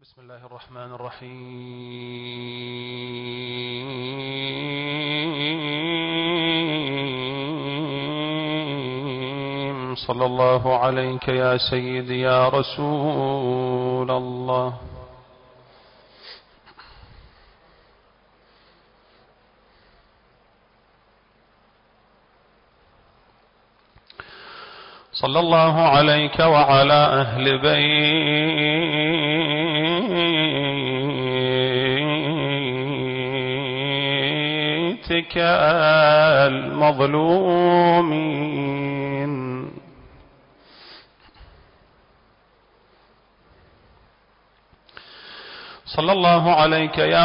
بسم الله الرحمن الرحيم. صلى الله عليك يا سيدي يا رسول الله. صلى الله عليك وعلى أهل بيتك المظلومين. صلى الله عليك يا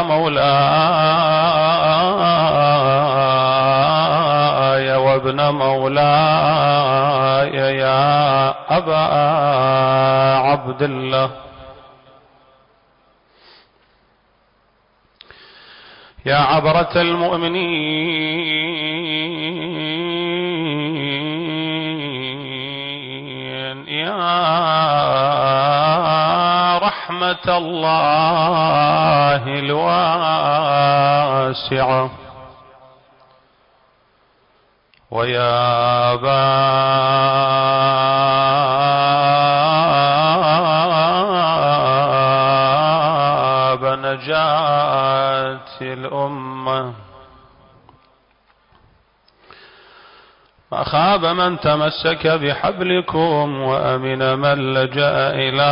مولاي وابن مولاي يا أبا عبد الله، يا عبرة المؤمنين، يا رحمة الله الواسعة، ويا باب نجاة الأمة. ما خاب من تمسك بحبلكم وأمن من لجأ إلى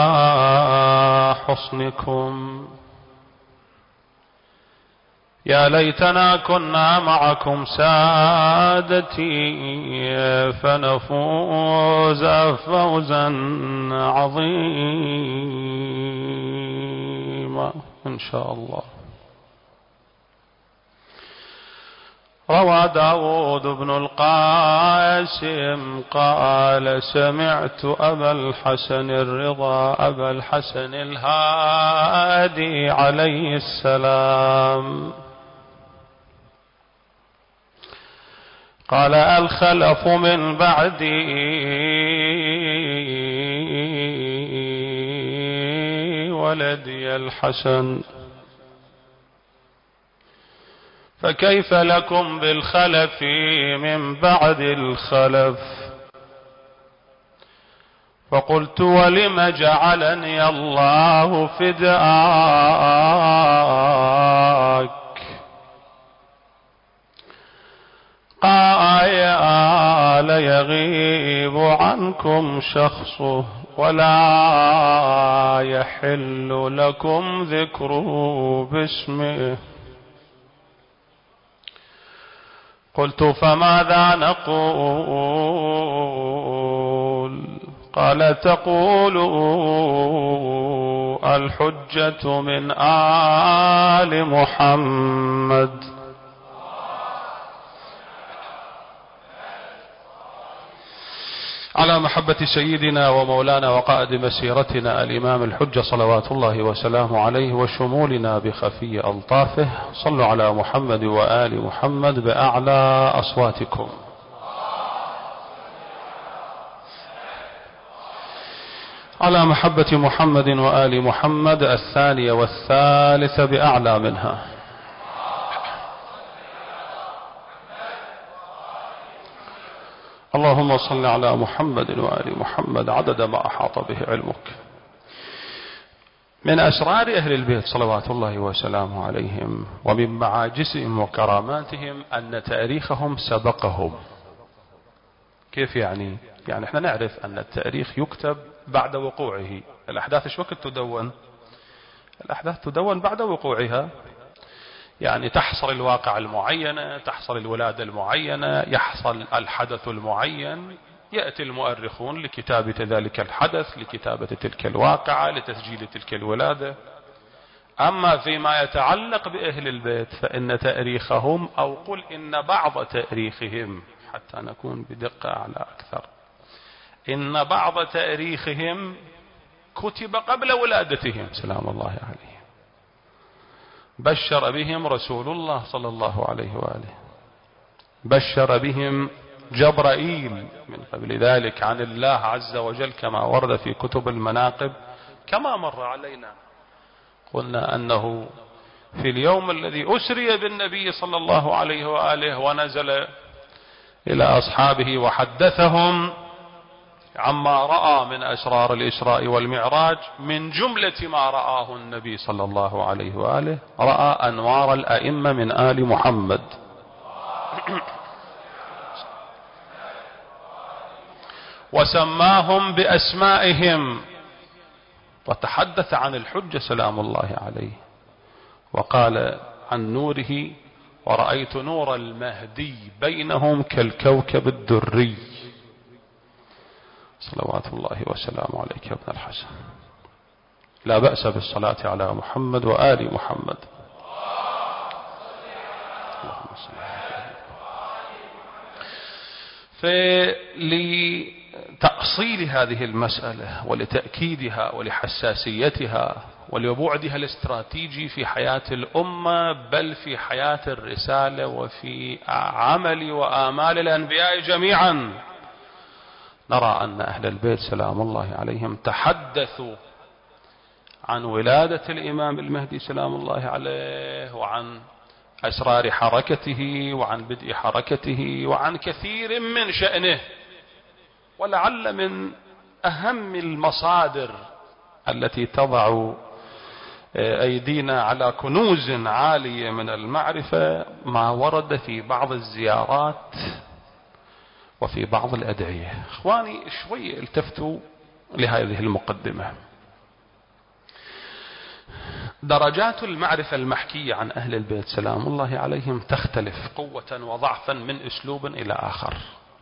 حصنكم. يا ليتنا كنا معكم سادتي فنفوز فوزا عظيما إن شاء الله. روى داود بن القاسم قال: سمعت أبا الحسن الرضا أبا الحسن الهادي عليه السلام قال: الخلف من بعدي ولدي الحسن، فكيف لكم بالخلف من بعد الخلف؟ فقلت: ولم جعلني الله فداك؟ قال: يغيب عنكم شخصه ولا يحل لكم ذكره باسمه. قلت: فماذا نقول؟ قال: تقول الحجة من آل محمد. على محبة سيدنا ومولانا وقائد مسيرتنا الإمام الحجة صلوات الله وسلامه عليه وشمولنا بخفي ألطافه. صلوا على محمد وآل محمد بأعلى أصواتكم. على محبة محمد وآل محمد الثانية والثالثة بأعلى منها. اللهم صل على محمد وآل محمد عدد ما أحاط به علمك. من أسرار أهل البيت صلوات الله وسلامه عليهم ومن معاجزهم وكراماتهم أن تاريخهم سبقهم. كيف يعني؟ يعني احنا نعرف أن التاريخ يكتب بعد وقوعه. الأحداث ايش وقت تدون؟ الأحداث تدون بعد وقوعها، يعني تحصل الواقع المعينة، تحصل الولادة المعينة، يحصل الحدث المعين، يأتي المؤرخون لكتابة ذلك الحدث، لكتابة تلك الواقعة، لتسجيل تلك الولادة. أما فيما يتعلق بأهل البيت فإن تاريخهم، أو قل إن بعض تاريخهم حتى نكون بدقة أعلى أكثر، إن بعض تاريخهم كتب قبل ولادتهم سلام الله عليه. بشر بهم رسول الله صلى الله عليه وآله، بشر بهم جبرائيل من قبل ذلك عن الله عز وجل كما ورد في كتب المناقب كما مر علينا. قلنا أنه في اليوم الذي أسري بالنبي صلى الله عليه وآله ونزل إلى أصحابه وحدثهم عما رأى من أسرار الإسراء والمعراج، من جملة ما رآه النبي صلى الله عليه وآله رأى أنوار الأئمة من آل محمد وسماهم بأسمائهم، وتحدث عن الحجة سلام الله عليه، وقال عن نوره: ورأيت نور المهدي بينهم كالكوكب الدري. صلوات الله وسلامه عليك يا ابن الحسن. لا بأس بالصلاة على محمد وآل محمد. اللهم صل على فلتأصيل هذه المسألة ولتأكيدها ولحساسيتها ولبعدها الاستراتيجي في حياة الأمة، بل في حياة الرسالة وفي عمل وآمال الأنبياء جميعا، نرى أن أهل البيت سلام الله عليهم تحدثوا عن ولادة الإمام المهدي سلام الله عليه، وعن أسرار حركته، وعن بدء حركته، وعن كثير من شأنه. ولعل من أهم المصادر التي تضع أيدينا على كنوز عالية من المعرفة ما ورد في بعض الزيارات وفي بعض الأدعية. إخواني شوي التفتوا لهذه المقدمة. درجات المعرفة المحكية عن أهل البيت سلام الله عليهم تختلف قوة وضعفا من أسلوب إلى آخر.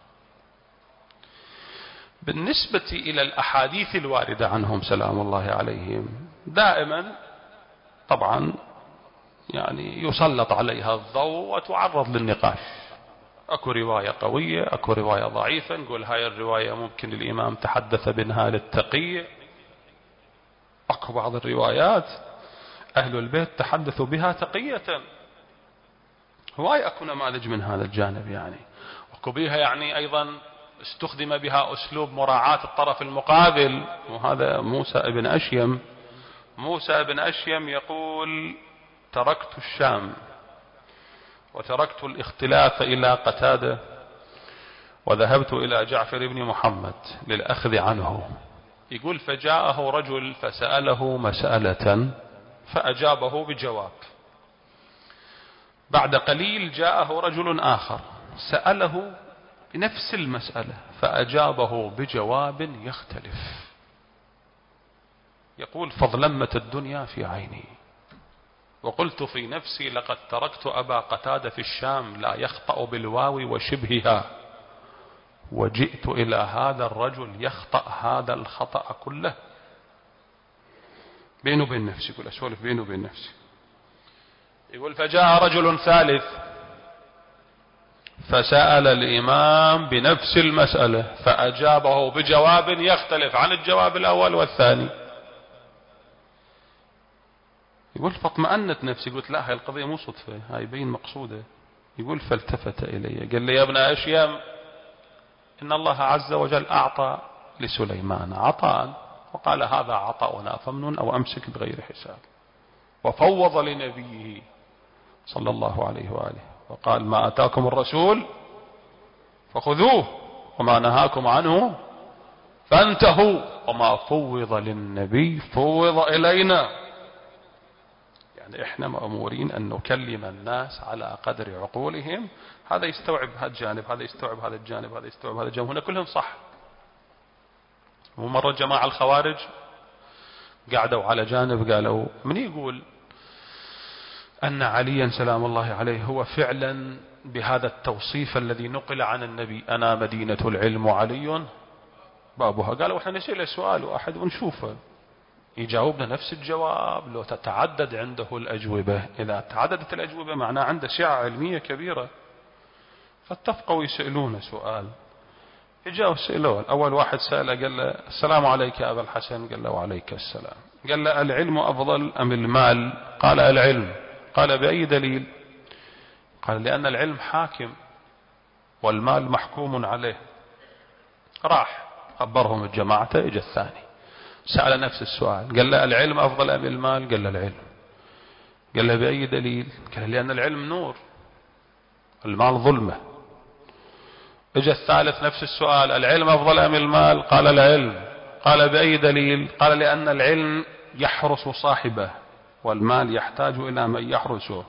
بالنسبة إلى الأحاديث الواردة عنهم سلام الله عليهم دائما طبعا يعني يسلط عليها الضوء وتعرض للنقاش. أكو رواية قوية، أكو رواية ضعيفة، نقول هاي الرواية ممكن الإمام تحدث بها للتقية، أكو بعض الروايات أهل البيت تحدثوا بها تقية. هواي أكو نماذج من هذا الجانب يعني. أكو بها يعني أيضا استخدم بها أسلوب مراعاة الطرف المقابل، وهذا موسى ابن أشيم. موسى ابن أشيم يقول: تركت الشام وتركت الاختلاف إلى قتادة وذهبت إلى جعفر بن محمد للأخذ عنه. يقول: فجاءه رجل فسأله مسألة فأجابه بجواب. بعد قليل جاءه رجل آخر سأله بنفس المسألة فأجابه بجواب يختلف. يقول: فظلمت الدنيا في عيني وقلت في نفسي لقد تركت أبا قتادة في الشام لا يخطأ بالواو وشبهها، وجئت إلى هذا الرجل يخطأ هذا الخطأ كله. بينه وبين نفسي، يقول أسولف بينه وبين نفسي. يقول: فجاء رجل ثالث فسأل الإمام بنفس المسألة فأجابه بجواب يختلف عن الجواب الأول والثاني. يقول: فاطمأنت نفسي، قلت لا هاي القضية مو صدفة، هاي بين مقصودة. يقول: فالتفت إلي قال لي: يا ابن أشيم، إن الله عز وجل أعطى لسليمان عطاء وقال هذا عطاؤنا فمنن أو أمسك بغير حساب، وفوض لنبيه صلى الله عليه وآله وقال: ما أتاكم الرسول فخذوه وما نهاكم عنه فانتهوا وما فوض للنبي فوض إلينا. يعني إحنا مأمورين أن نكلم الناس على قدر عقولهم. هذا يستوعب هذا الجانب، هذا يستوعب هذا الجانب، هذا يستوعب هذا الجانب، هنا كلهم صح. ومرة جماعة الخوارج قعدوا على جانب قالوا: من يقول أن عليا سلام الله عليه هو فعلا بهذا التوصيف الذي نقل عن النبي: أنا مدينة العلم وعلي بابها. قالوا: احنا نسأله سؤال واحد ونشوفه يجاوبنا نفس الجواب لو تتعدد عنده الأجوبة. إذا تعددت الأجوبة معناه عنده سعة علمية كبيرة. فاتفقوا يسألون سؤال. إجاوا سألوه. أول واحد سأله قال له: السلام عليك يا أبا الحسن. قال له: وعليك السلام. قال له: العلم أفضل أم المال؟ قال: العلم. قال: بأي دليل؟ قال: لأن العلم حاكم والمال محكوم عليه. راح خبرهم الجماعة. إجا الثاني سأل نفس السؤال، قال له العلم أفضل أم المال؟ قال له العلم. قال له بأي دليل؟ قال لأن العلم نور، المال ظلمة. اجى الثالث نفس السؤال، العلم أفضل أم المال؟ قال العلم. قال بأي دليل؟ قال لأن العلم يحرس صاحبه والمال يحتاج إلى من يحرسه.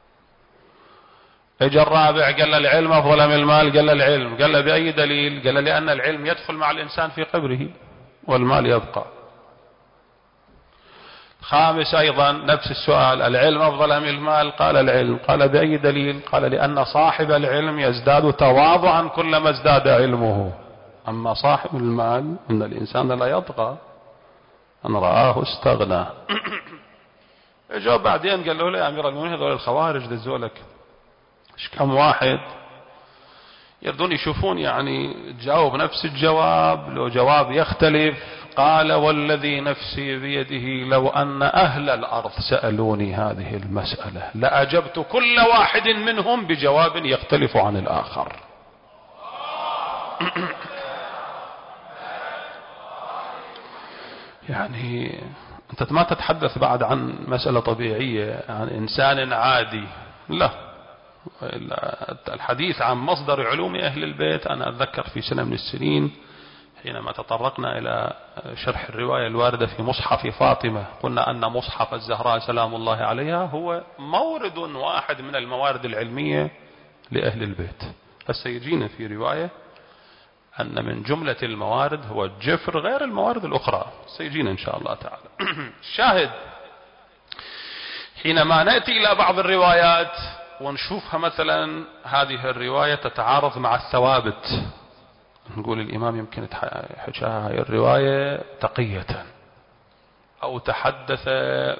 اجى الرابع قال له العلم أفضل أم المال؟ قال العلم. قال له بأي دليل؟ قال لأن العلم يدخل مع الإنسان في قبره والمال يبقى. خامس أيضا نفس السؤال، العلم أفضل أم المال؟ قال العلم. قال بأي دليل؟ قال لأن صاحب العلم يزداد تواضعا كلما ازداد علمه، أما صاحب المال إن الإنسان لا يطغى أن رآه استغنى. اجوا بعدين قال له يا أمير المؤمنين هذول الخوارج دزولك ايش كم واحد يردون يشوفون يعني تجاوب نفس الجواب لو جواب يختلف. قال والذي نفسي بيده لو أن أهل الأرض سألوني هذه المسألة لأجبت كل واحد منهم بجواب يختلف عن الآخر. يعني أنت ما تتحدث بعد عن مسألة طبيعية عن إنسان عادي، لا، الحديث عن مصدر علوم أهل البيت. أنا أتذكر في سنة من السنين حينما تطرقنا إلى شرح الرواية الواردة في مصحف فاطمة، قلنا أن مصحف الزهراء سلام الله عليها هو مورد واحد من الموارد العلمية لأهل البيت. فسيجينا في رواية أن من جملة الموارد هو الجفر غير الموارد الأخرى، سيجينا إن شاء الله تعالى. الشاهد حينما نأتي إلى بعض الروايات ونشوفها، مثلا هذه الرواية تتعارض مع الثوابت، نقول الإمام يمكن حكاها هاي الرواية تقية أو تحدث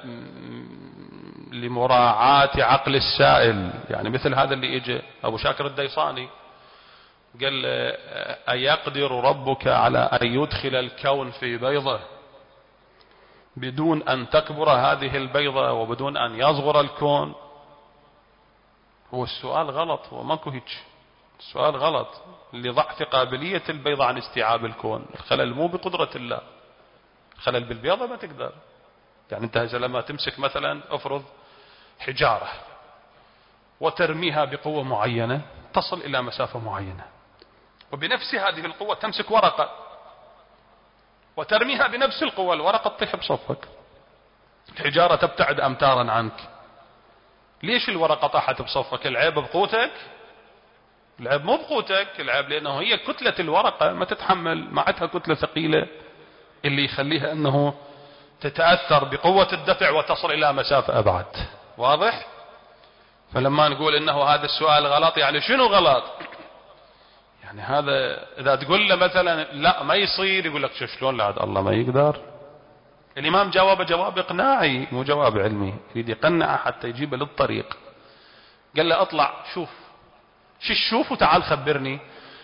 لمراعاة عقل السائل. يعني مثل هذا اللي إجى أبو شاكر الديصاني قال أيقدر ربك على أن يدخل الكون في بيضة بدون أن تكبر هذه البيضة وبدون أن يصغر الكون؟ هو السؤال غلط، هو ماكو هيك، السؤال غلط لضعف قابلية البيضة عن استيعاب الكون. الخلل مو بقدرة الله، الخلل بالبيضة ما تقدر. يعني انت لما تمسك مثلا افرض حجارة وترميها بقوة معينة تصل الى مسافة معينة، وبنفس هذه القوة تمسك ورقة وترميها بنفس القوة، الورقة تطيح بصفك، الحجارة تبتعد امتارا عنك. ليش الورقة طاحت بصفك؟ العيب بقوتك؟ العيب مو بقوتك، العيب لأنه هي كتلة الورقة ما تتحمل، معتها كتلة ثقيلة اللي يخليها أنه تتأثر بقوة الدفع وتصل إلى مسافة أبعد. واضح؟ فلما نقول إنه هذا السؤال غلط، يعني شنو غلط؟ يعني هذا إذا تقول له مثلا لا ما يصير، يقول لك شلون لعد الله ما يقدر. الإمام جاوب جواب إقناعي مو جواب علمي، يريد يقنعه حتى يجيبه للطريق. قال له اطلع شوف شو تشوف وتعال خبرني.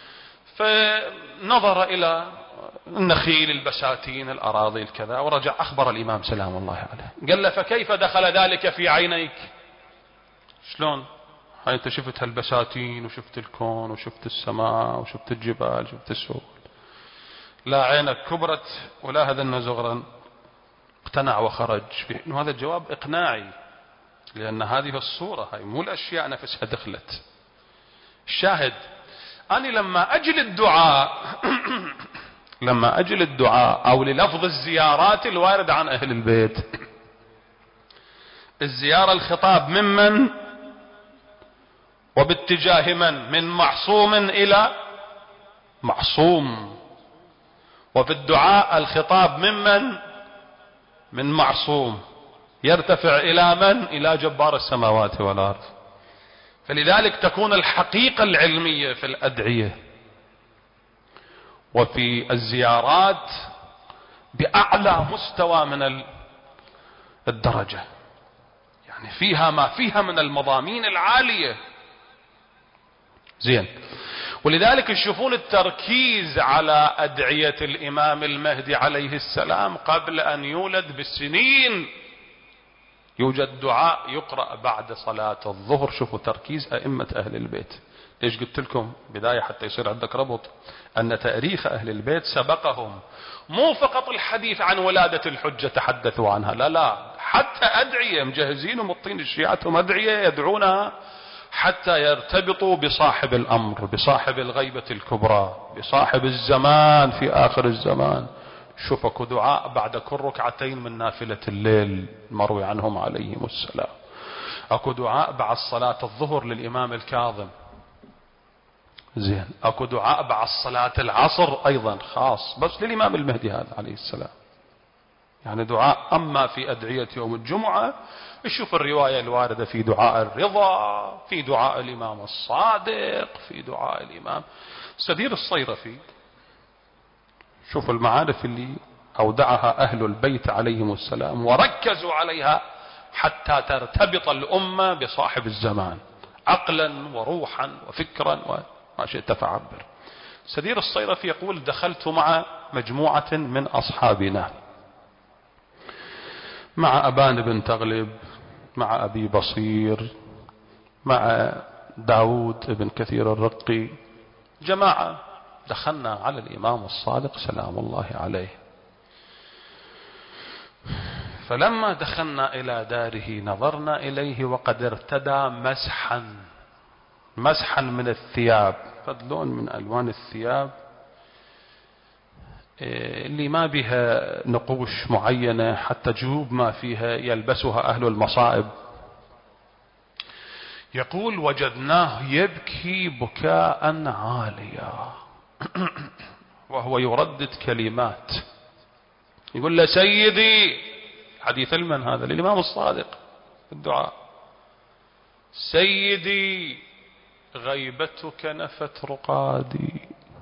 فنظر إلى النخيل، البساتين، الأراضي الكذا، ورجع أخبر الإمام سلام الله عليه. قال له فكيف دخل ذلك في عينيك؟ شلون هاي انت شفت هالبساتين وشفت الكون وشفت السماء وشفت الجبال شفت السهول، لا عينك كبرت ولا هذا زغرا؟ اقتنع وخرج. إنه هذا الجواب إقناعي، لأن هذه الصورة هاي مو الأشياء نفسها دخلت. الشاهد أنا لما أجل الدعاء لما أجل الدعاء أو للفظ الزيارات الواردة عن أهل البيت، الزيارة الخطاب ممن وباتجاه من معصوم إلى معصوم، وفي الدعاء الخطاب من معصوم يرتفع إلى من؟ إلى جبار السماوات والأرض. فلذلك تكون الحقيقة العلمية في الأدعية وفي الزيارات بأعلى مستوى من الدرجة، يعني فيها ما فيها من المضامين العالية. زين. ولذلك تشوفون التركيز على أدعية الإمام المهدي عليه السلام قبل أن يولد بالسنين. يوجد دعاء يقرأ بعد صلاة الظهر، شوفوا تركيز أئمة أهل البيت، ليش قلت لكم بداية حتى يصير عندك ربط أن تاريخ أهل البيت سبقهم، مو فقط الحديث عن ولادة الحجة تحدثوا عنها، لا لا، حتى أدعية مجهزين ومطين الشيعتهم أدعية يدعونها حتى يرتبطوا بصاحب الأمر، بصاحب الغيبة الكبرى، بصاحب الزمان في آخر الزمان. شوف اكو دعاء بعد كل ركعتين من نافلة الليل المروي عنهم عليهم السلام. اكو دعاء بعد صلاة الظهر للإمام الكاظم، زين. اكو دعاء بعد صلاة العصر ايضا خاص بس للإمام المهدي هذا عليه السلام، يعني دعاء. اما في ادعية يوم الجمعة شوف الرواية الواردة في دعاء الرضا، في دعاء الإمام الصادق، في دعاء الإمام سدير الصيرفي. شوف المعارف اللي أودعها أهل البيت عليهم السلام وركزوا عليها حتى ترتبط الأمة بصاحب الزمان عقلا وروحا وفكرا وما شئت فعبر. سدير الصيرفي يقول: دخلت مع مجموعة من أصحابنا، مع أبان بن تغلب، مع أبي بصير، مع داود بن كثير الرقي، جماعة دخلنا على الإمام الصادق سلام الله عليه. فلما دخلنا إلى داره نظرنا إليه وقد ارتدى مسحا من الثياب، قد لون من ألوان الثياب اللي ما بها نقوش معينة، حتى جيوب ما فيها يلبسها أهل المصائب. يقول: وجدناه يبكي بكاء عاليا وهو يردد كلمات، يقول له: سيدي، حديث المن هذا للإمام الصادق في الدعاء، سيدي غيبتك نفت رقادي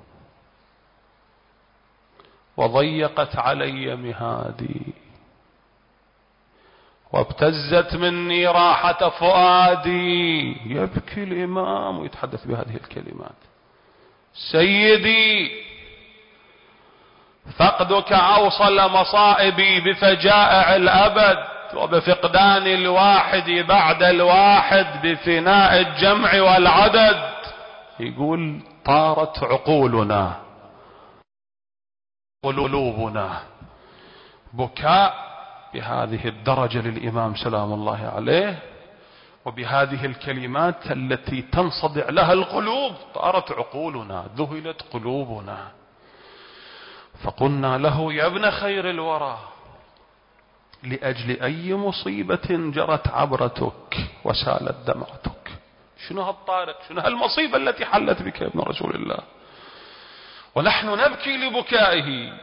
وضيقت علي مهادي وابتزت مني راحة فؤادي. يبكي الإمام ويتحدث بهذه الكلمات: سيدي فقدك أوصل مصائبي بفجائع الأبد وبفقدان الواحد بعد الواحد بفناء الجمع والعدد. يقول: طارت عقولنا قلوبنا. بكاء بهذه الدرجة للإمام سلام الله عليه وبهذه الكلمات التي تنصدع لها القلوب. طارت عقولنا، ذهلت قلوبنا. فقلنا له: يا ابن خير الورى، لأجل أي مصيبة جرت عبرتك وسالت دمعتك؟ شنو هالطارق، شنو هالمصيبة التي حلت بك يا ابن رسول الله؟ ونحن نبكي لبكائه.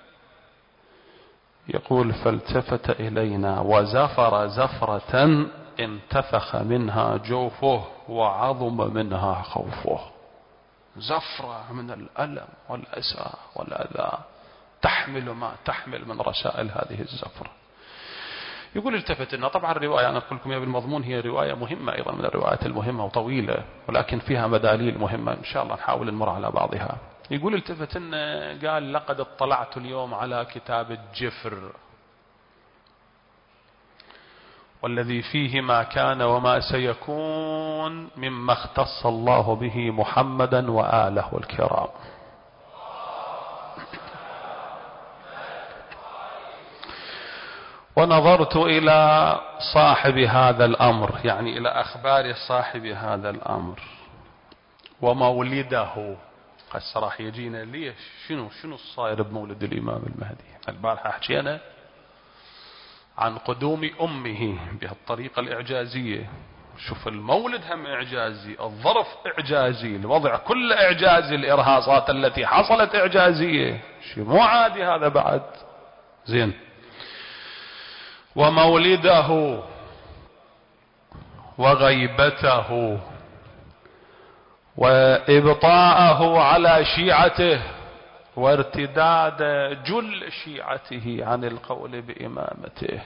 يقول: فالتفت إلينا وزفر زفرة انتفخ منها جوفه وعظم منها خوفه. زفرة من الألم والأسى والأذى تحمل ما تحمل من رسائل هذه الزفرة. يقول: التفت لنا. طبعا الرواية أنا أقول لكم يا بالمضمون هي رواية مهمة أيضا من الروايات المهمة وطويلة، ولكن فيها مداليل مهمة إن شاء الله نحاول نمر على بعضها. يقول: التفت لنا قال: لقد اطلعت اليوم على كتاب الجفر والذي فيه ما كان وما سيكون مما اختص الله به محمدا وآله الكرام. ونظرت إلى صاحب هذا الأمر، يعني إلى أخبار صاحب هذا الأمر ومولده. هسه راح يجينا ليش شنو الصاير بمولد الإمام المهدي. البارحة حكينا عن قدوم أمه بهالطريقة الإعجازية. شوف المولد هم إعجازي، الظرف إعجازي، الوضع كله إعجازي، الإرهاصات التي حصلت إعجازية، شيء مو عادي هذا بعد. زين. ومولده وغيبته وإبطاءه على شيعته وارتداد جل شيعته عن القول بإمامته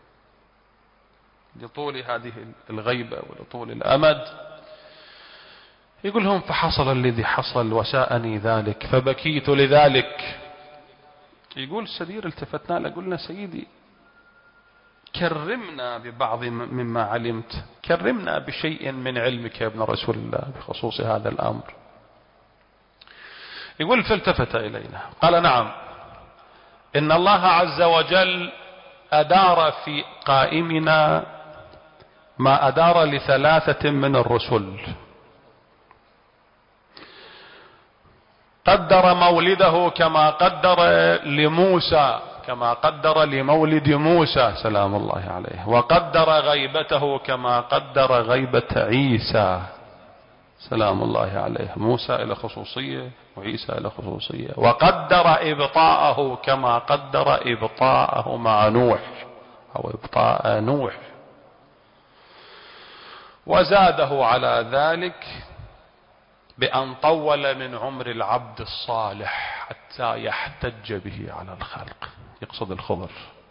لطول هذه الغيبة ولطول الأمد. يقول لهم: فحصل الذي حصل وساءني ذلك فبكيت لذلك. يقول سدير: التفتنا له قلنا: سيدي كرمنا ببعض مما علمت، كرمنا بشيء من علمك يا ابن رسول الله بخصوص هذا الأمر. يقول فالتفت إلينا قال نعم، إن الله عز وجل أدار في قائمنا ما أدار ل3 من الرسل. قدر مولده كما قدر لموسى، كما قدر لمولد موسى سلام الله عليه، وقدر غيبته كما قدر غيبة عيسى سلام الله عليه. موسى إلى خصوصية وعيسى إلى خصوصية. وقدر إبطاءه كما قدر إبطاءه مع نوح أو إبطاء نوح، وزاده على ذلك بأن طول من عمر العبد الصالح حتى يحتج به على الخلق، يقصد الخضر.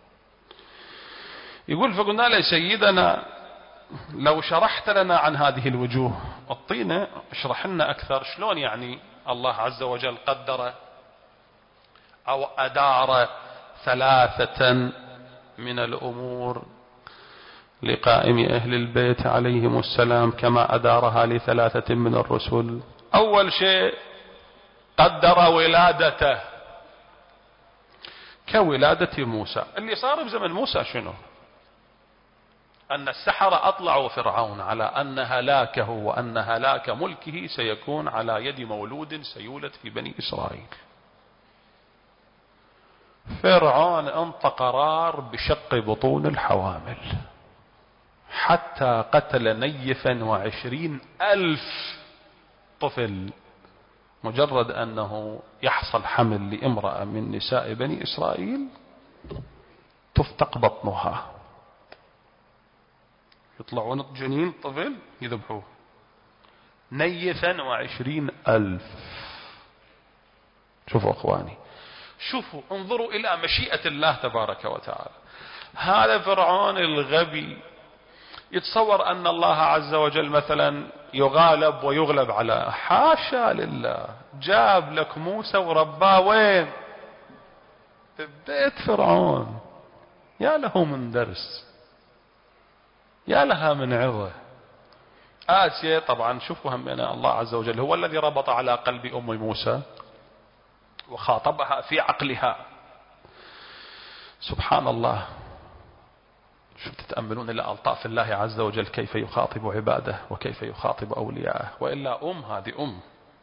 يقول فقلنا له سيدنا لو شرحت لنا عن هذه الوجوه، اعطينا اشرح لنا أكثر، شلون يعني الله عز وجل قدر أو أدار 3 من الأمور لقائم أهل البيت عليهم السلام كما أدارها ل3 من الرسل. أول شيء قدر ولادته كولادة موسى. اللي صار بزمن موسى شنو؟ أن السحرة أطلعوا فرعون على أن هلاكه وأن هلاك ملكه سيكون على يد مولود سيولد في بني إسرائيل. فرعون انطى قرار بشق بطون الحوامل حتى قتل نيفا 20,000 طفل، مجرد أنه يحصل حمل لامرأة من نساء بني إسرائيل تفتق بطنها، يطلعون جنين طفل يذبحوه. نيفا 20,000. شوفوا أخواني، شوفوا انظروا إلى مشيئة الله تبارك وتعالى. هذا فرعون الغبي يتصور أن الله عز وجل مثلا يغالب ويغلب على، حاشا لله، جاب لك موسى ورباه وين؟ في بيت فرعون. يا له من درس، يا لها من عظة. آسيا طبعا شوفوا همنا الله عز وجل هو الذي ربط على قلب أم موسى وخاطبها في عقلها. سبحان الله، شو تتأملون إلى ألطاف الله عز وجل كيف يخاطب عباده وكيف يخاطب أولياءه. وإلا هذه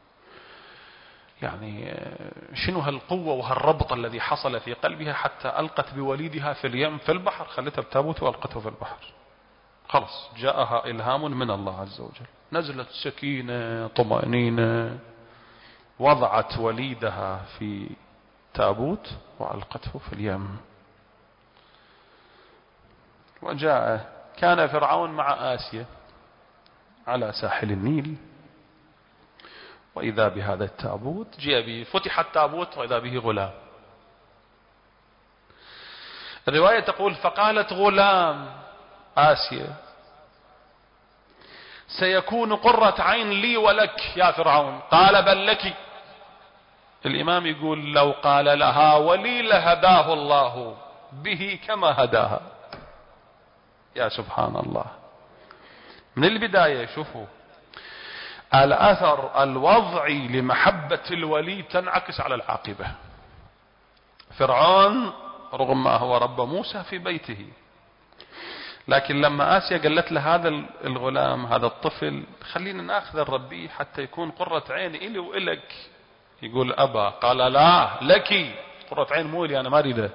يعني شنو هالقوة وهالربط الذي حصل في قلبها حتى ألقت بوليدها في اليم في البحر، خلتها بتابوت وألقته في البحر. خلص جاءها إلهام من الله عز وجل، نزلت سكينة طمأنينة، وضعت وليدها في تابوت وألقته في اليم. وجاء كان فرعون مع آسيا على ساحل النيل، وإذا بهذا التابوت جاء به، فتح التابوت وإذا به غلام. الرواية تقول فقالت غلام آسيا سيكون قرة عين لي ولك يا فرعون. قال بل لك. الإمام يقول لو قال لها ولي لهداه الله به كما هداها. يا سبحان الله. من البداية شوفوا الأثر الوضعي لمحبة الولي تنعكس على العاقبة. فرعون رغم ما هو رب موسى في بيته، لكن لما آسيا قالت له هذا الغلام هذا الطفل خلينا ناخذ الربي حتى يكون قرة عين إلي وإلك، يقول أبا. قال لا لك، قرة عين مو لي أنا ما أريده.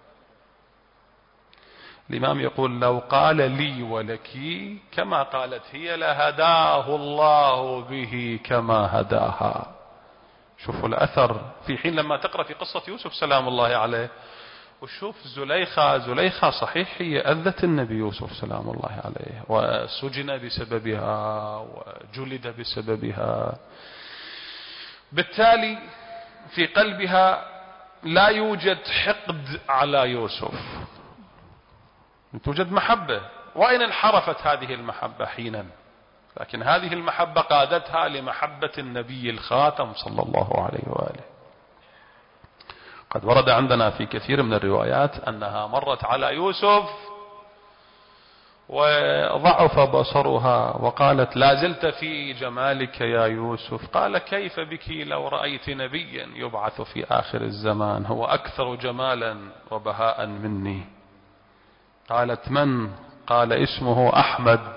الإمام يقول لو قال لي ولك كما قالت هي لهداه الله به كما هداها. شوفوا الأثر في حين لما تقرأ في قصة يوسف سلام الله عليه وشوف زليخة صحيح هي أذت النبي يوسف سلام الله عليه وسجن بسببها وجلد بسببها، بالتالي في قلبها لا يوجد حقد على يوسف، توجد محبة. وإن انحرفت هذه المحبة حينا، لكن هذه المحبة قادتها لمحبة النبي الخاتم صلى الله عليه وآله. قد ورد عندنا في كثير من الروايات أنها مرت على يوسف وضعف بصرها وقالت لا زلت في جمالك يا يوسف. قال كيف بك لو رأيت نبيا يبعث في آخر الزمان هو أكثر جمالا وبهاء مني. قالت من؟ قال اسمه أحمد.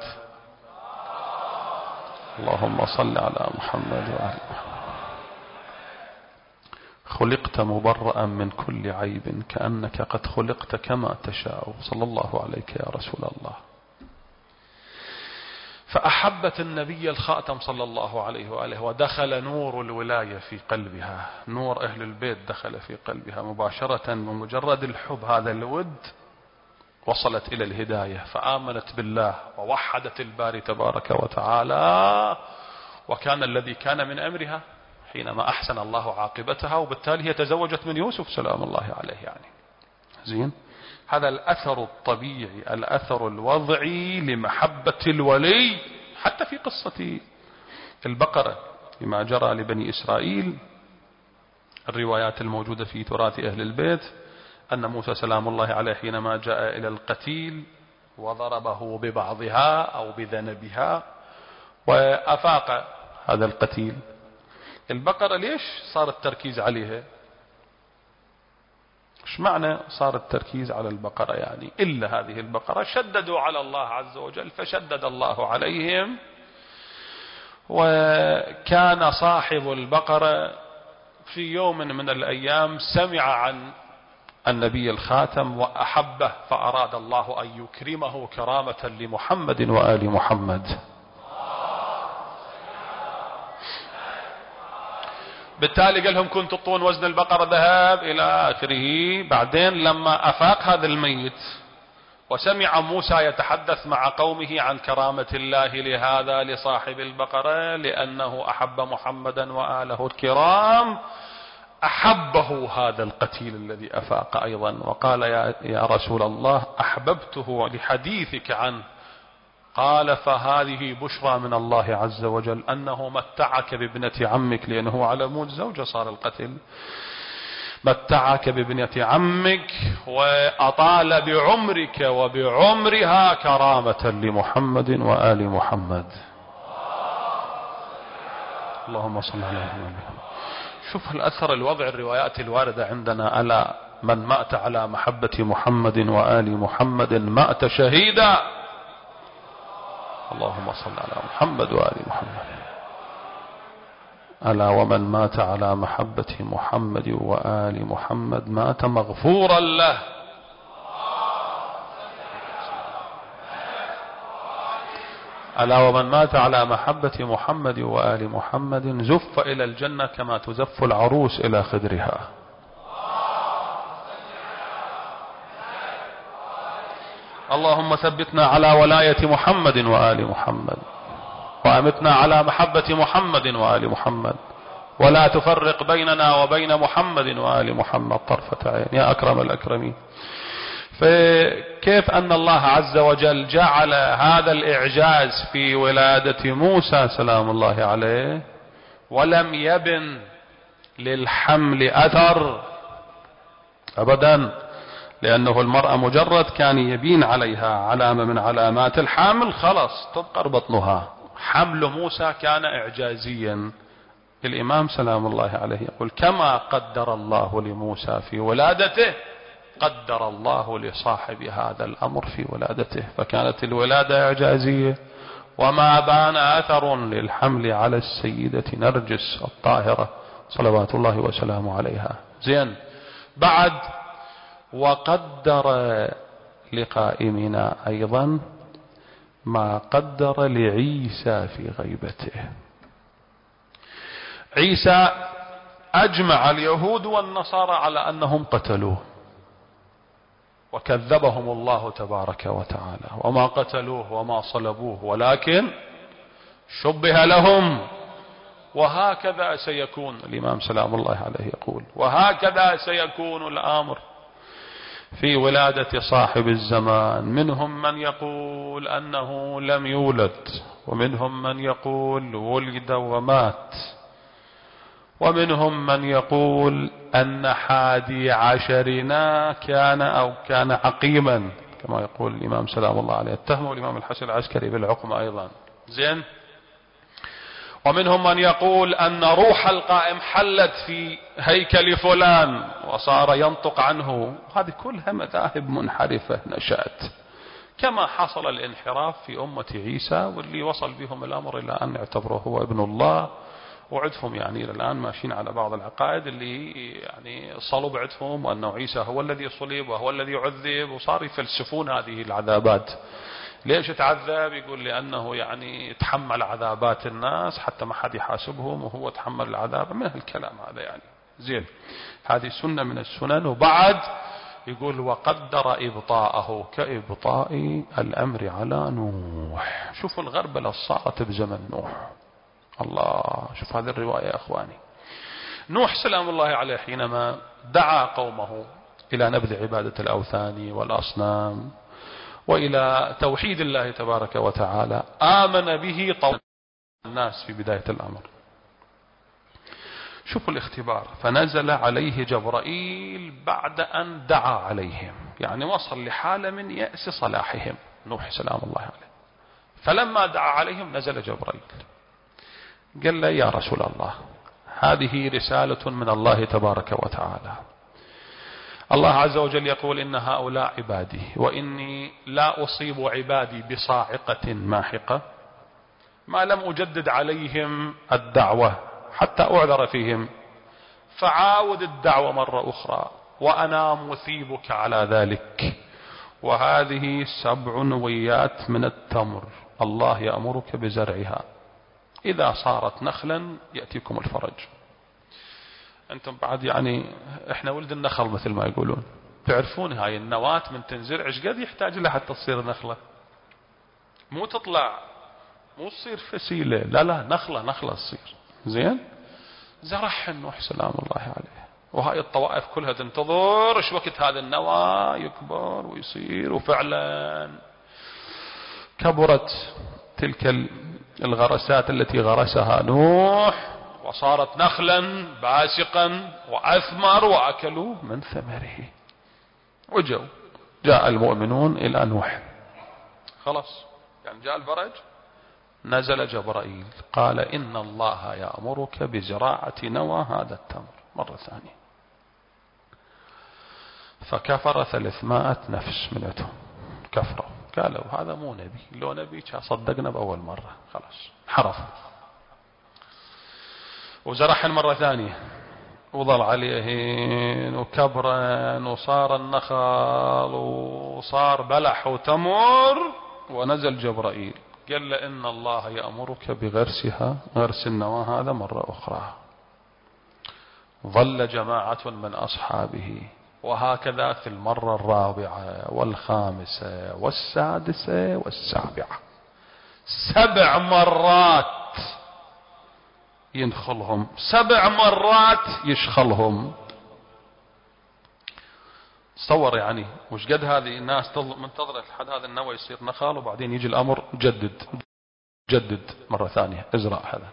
اللهم صل على محمد وآل محمد. خلقت مبرأ من كل عيب كأنك قد خلقت كما تشاء صلى الله عليك يا رسول الله. فأحبت النبي الخاتم صلى الله عليه وآله، ودخل نور الولاية في قلبها، نور أهل البيت دخل في قلبها مباشرة بمجرد الحب. هذا الود وصلت إلى الهداية، فآمنت بالله ووحدت الباري تبارك وتعالى، وكان الذي كان من أمرها حينما أحسن الله عاقبتها، وبالتالي هي تزوجت من يوسف سلام الله عليه. يعني زين، هذا الأثر الطبيعي، الأثر الوضعي لمحبة الولي. حتى في قصة البقرة لما جرى لبني إسرائيل، الروايات الموجودة في تراث أهل البيت أن موسى سلام الله عليه حينما جاء إلى القتيل وضربه ببعضها أو بذنبها وأفاق هذا القتيل. البقرة ليش صار التركيز عليها؟ ايش معنى صار التركيز على البقرة؟ يعني إلا هذه البقرة شددوا على الله عز وجل فشدد الله عليهم. وكان صاحب البقرة في يوم من الأيام سمع عن النبي الخاتم وأحبه، فأراد الله أن يكرمه كرامة لمحمد وآل محمد. بالتالي قال لهم كنتوا تطون وزن البقرة ذهب إلى آخره. بعدين لما أفاق هذا الميت وسمع موسى يتحدث مع قومه عن كرامة الله لهذا لصاحب البقرة لأنه أحب محمدا وآله الكرام، أحبه هذا القتيل الذي أفاق أيضا، وقال يا رسول الله أحببته لحديثك عنه. قال فهذه بشرى من الله عز وجل أنه متعك بابنة عمك، لأنه على موت زوجة صار القتل، متعك بابنة عمك وأطال بعمرك وبعمرها كرامة لمحمد وآل محمد. اللهم صل على محمد. شوف الأثر الوضع، الروايات الواردة عندنا ألا من مات على محبة محمد وآل محمد مات شهيدا. اللهم صل على محمد وآل محمد. ألا ومن مات على محبة محمد وآل محمد مات مغفورا له. ألا ومن مات على محبة محمد وآل محمد زف إلى الجنة كما تزف العروس إلى خدرها. اللهم ثبتنا على ولاية محمد وآل محمد، وأمتنا على محبة محمد وآل محمد، ولا تفرق بيننا وبين محمد وآل محمد طرفة عين يا أكرم الأكرمين. فكيف أن الله عز وجل جعل هذا الإعجاز في ولادة موسى سلام الله عليه ولم يبن للحمل أثر أبدا، لأنه المرأة مجرد كان يبين عليها علامة من علامات الحمل خلاص تبقر بطنها. حمل موسى كان إعجازيا. الإمام سلام الله عليه يقول كما قدر الله لموسى في ولادته قدر الله لصاحب هذا الأمر في ولادته، فكانت الولادة إعجازية. وما بان أثر للحمل على السيدة نرجس الطاهرة صلوات الله وسلامه عليها. زين، بعد وقدر لقائمنا أيضا ما قدر لعيسى في غيبته. عيسى أجمع اليهود والنصارى على أنهم قتلوه وكذبهم الله تبارك وتعالى، وما قتلوه وما صلبوه ولكن شبه لهم. وهكذا سيكون، الإمام سلام الله عليه يقول وهكذا سيكون الأمر في ولادة صاحب الزمان. منهم من يقول أنه لم يولد، ومنهم من يقول ولد ومات، ومنهم من يقول أن 11 كان أو كان عقيما، كما يقول الإمام سلام الله عليه، اتهموا الإمام الحسن العسكري بالعقم أيضا. زين. ومنهم من يقول أن روح القائم حلت في هيكل فلان وصار ينطق عنه. هذه كلها مذاهب منحرفة نشأت، كما حصل الانحراف في أمة عيسى، واللي وصل بهم الأمر إلى أن يعتبره هو ابن الله، وعدهم يعني إلى الآن ماشيين على بعض العقائد اللي يعني صلب عدهم، وأنه عيسى هو الذي صلب وهو الذي عذب، وصار يفلسفون هذه العذابات. ليش تعذب؟ يقول لأنه يعني تحمل عذابات الناس حتى ما حد يحاسبهم وهو تحمل العذاب، من الكلام هذا يعني. زين، هذه سنة من السنن. وبعد يقول وقدر إبطاءه كإبطاء الأمر على نوح. شوفوا الغربلة صارت بزمن نوح. الله، شوف هذه الرواية يا أخواني. نوح سلام الله عليه حينما دعا قومه إلى نبذ عبادة الأوثان والأصنام وإلى توحيد الله تبارك وتعالى، آمن به طول الناس في بداية الأمر. شوفوا الاختبار، فنزل عليه جبرائيل بعد أن دعا عليهم، يعني وصل لحالة من يأس صلاحهم نوح سلام الله عليه. فلما دعا عليهم نزل جبرائيل قال له يا رسول الله، هذه رسالة من الله تبارك وتعالى. الله عز وجل يقول إن هؤلاء عبادي وإني لا أصيب عبادي بصاعقة ماحقة ما لم أجدد عليهم الدعوة حتى أعذر فيهم، فعاود الدعوة مرة أخرى وأنا مثيبك على ذلك. وهذه 7 نويات من التمر الله يأمرك بزرعها، إذا صارت نخلا يأتيكم الفرج. أنتم بعد يعني إحنا ولد النخل مثل ما يقولون، تعرفون هاي النواة من تنزرع إيش قد يحتاج لها حتى تصير نخلة، مو تطلع، مو تصير فسيلة، لا لا، نخلة تصير. زين، زرعها نوح سلام الله عليه، وهاي الطوائف كلها تنتظر ايش وقت هذا النوى يكبر ويصير. وفعلا كبرت تلك الغرسات التي غرسها نوح وصارت نخلا باسقا وأثمر وأكلوا من ثمره. وجوا جاء المؤمنون إلى نوح، خلاص يعني جاء الفرج، نزل جبرائيل قال إن الله يأمرك بزراعة نوى هذا التمر مرة ثانية. فكفر 300 نفس منهم، كفروا قالوا هذا مو نبي، لو نبي كان صدقنا بأول مرة، خلاص حرفوا. وزرعهن مرة ثانية وظل عليهن وكبرن وصار النخل وصار بلح وتمر. ونزل جبرائيل قال له إن الله يأمرك بغرسها، غرس النواة هذا مرة أخرى. ظل جماعة من أصحابه، وهكذا في المرة 4 والخامسة والسادسة والسابعة، 7 مرات ينخلهم، 7 مرات يشخلهم. تصور يعني وش قد هذه الناس منتظرة لحد هذا النوى يصير نخال، وبعدين يجي الأمر جدد مرة ثانية ازرع هذا.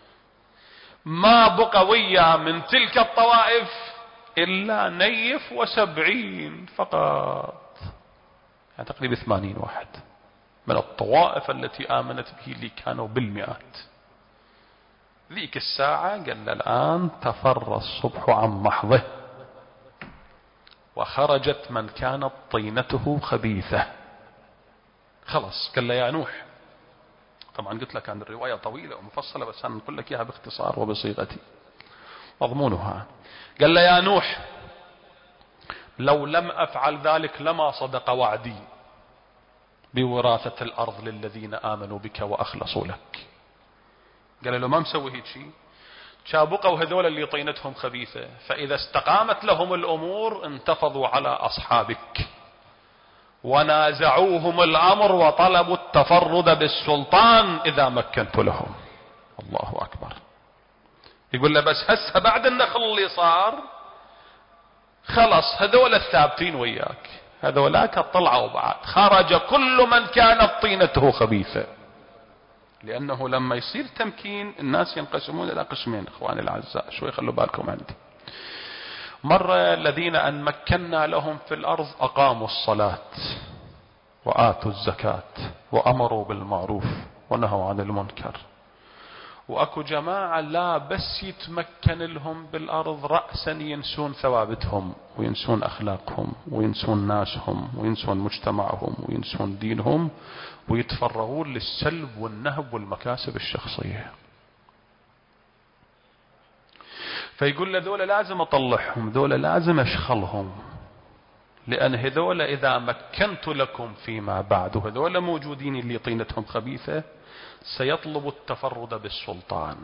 ما بقى ويا من تلك الطوائف إلا نيف 70 فقط، يعني تقريبا 80 واحد من الطوائف التي آمنت به اللي كانوا بالمئات. ذيك الساعة قال الآن تفر الصبح عن محضه، وخرجت من كانت طينته خبيثة. خلص قال له يا نوح، طبعا قلت لك عن الرواية طويلة ومفصلة بس أنا نقول لك إياها باختصار وبصيغتي مضمونها. قال له يا نوح، لو لم أفعل ذلك لما صدق وعدي بوراثة الأرض للذين آمنوا بك وأخلصوا لك. قال له ما مسوي هيك شيء، شابقوا هذول اللي طينتهم خبيثة، فإذا استقامت لهم الأمور انتفضوا على أصحابك ونازعوهم الأمر وطلبوا التفرد بالسلطان إذا مكنت لهم. الله أكبر. يقول له بس هسه بعد النخل اللي صار خلص هذول الثابتين وياك، هذولاك طلعوا بعد، خرج كل من كانت طينته خبيثة. لأنه لما يصير تمكين الناس ينقسمون إلى قسمين إخواني الأعزاء، شوي خلوا بالكم عندي. مرة الذين أن مكنا لهم في الأرض أقاموا الصلاة وآتوا الزكاة وأمروا بالمعروف ونهوا عن المنكر. وأكو جماعة لا بس يتمكن لهم بالأرض رأسا ينسون ثوابتهم وينسون أخلاقهم وينسون ناسهم وينسون مجتمعهم وينسون دينهم ويتفرغون للسلب والنهب والمكاسب الشخصية. فيقول لذولا لازم أطلعهم، ذولا لازم أشخلهم، لأن هذولا إذا مكنت لكم فيما بعد وهذولا موجودين اللي طينتهم خبيثة سيطلب التفرد بالسلطان،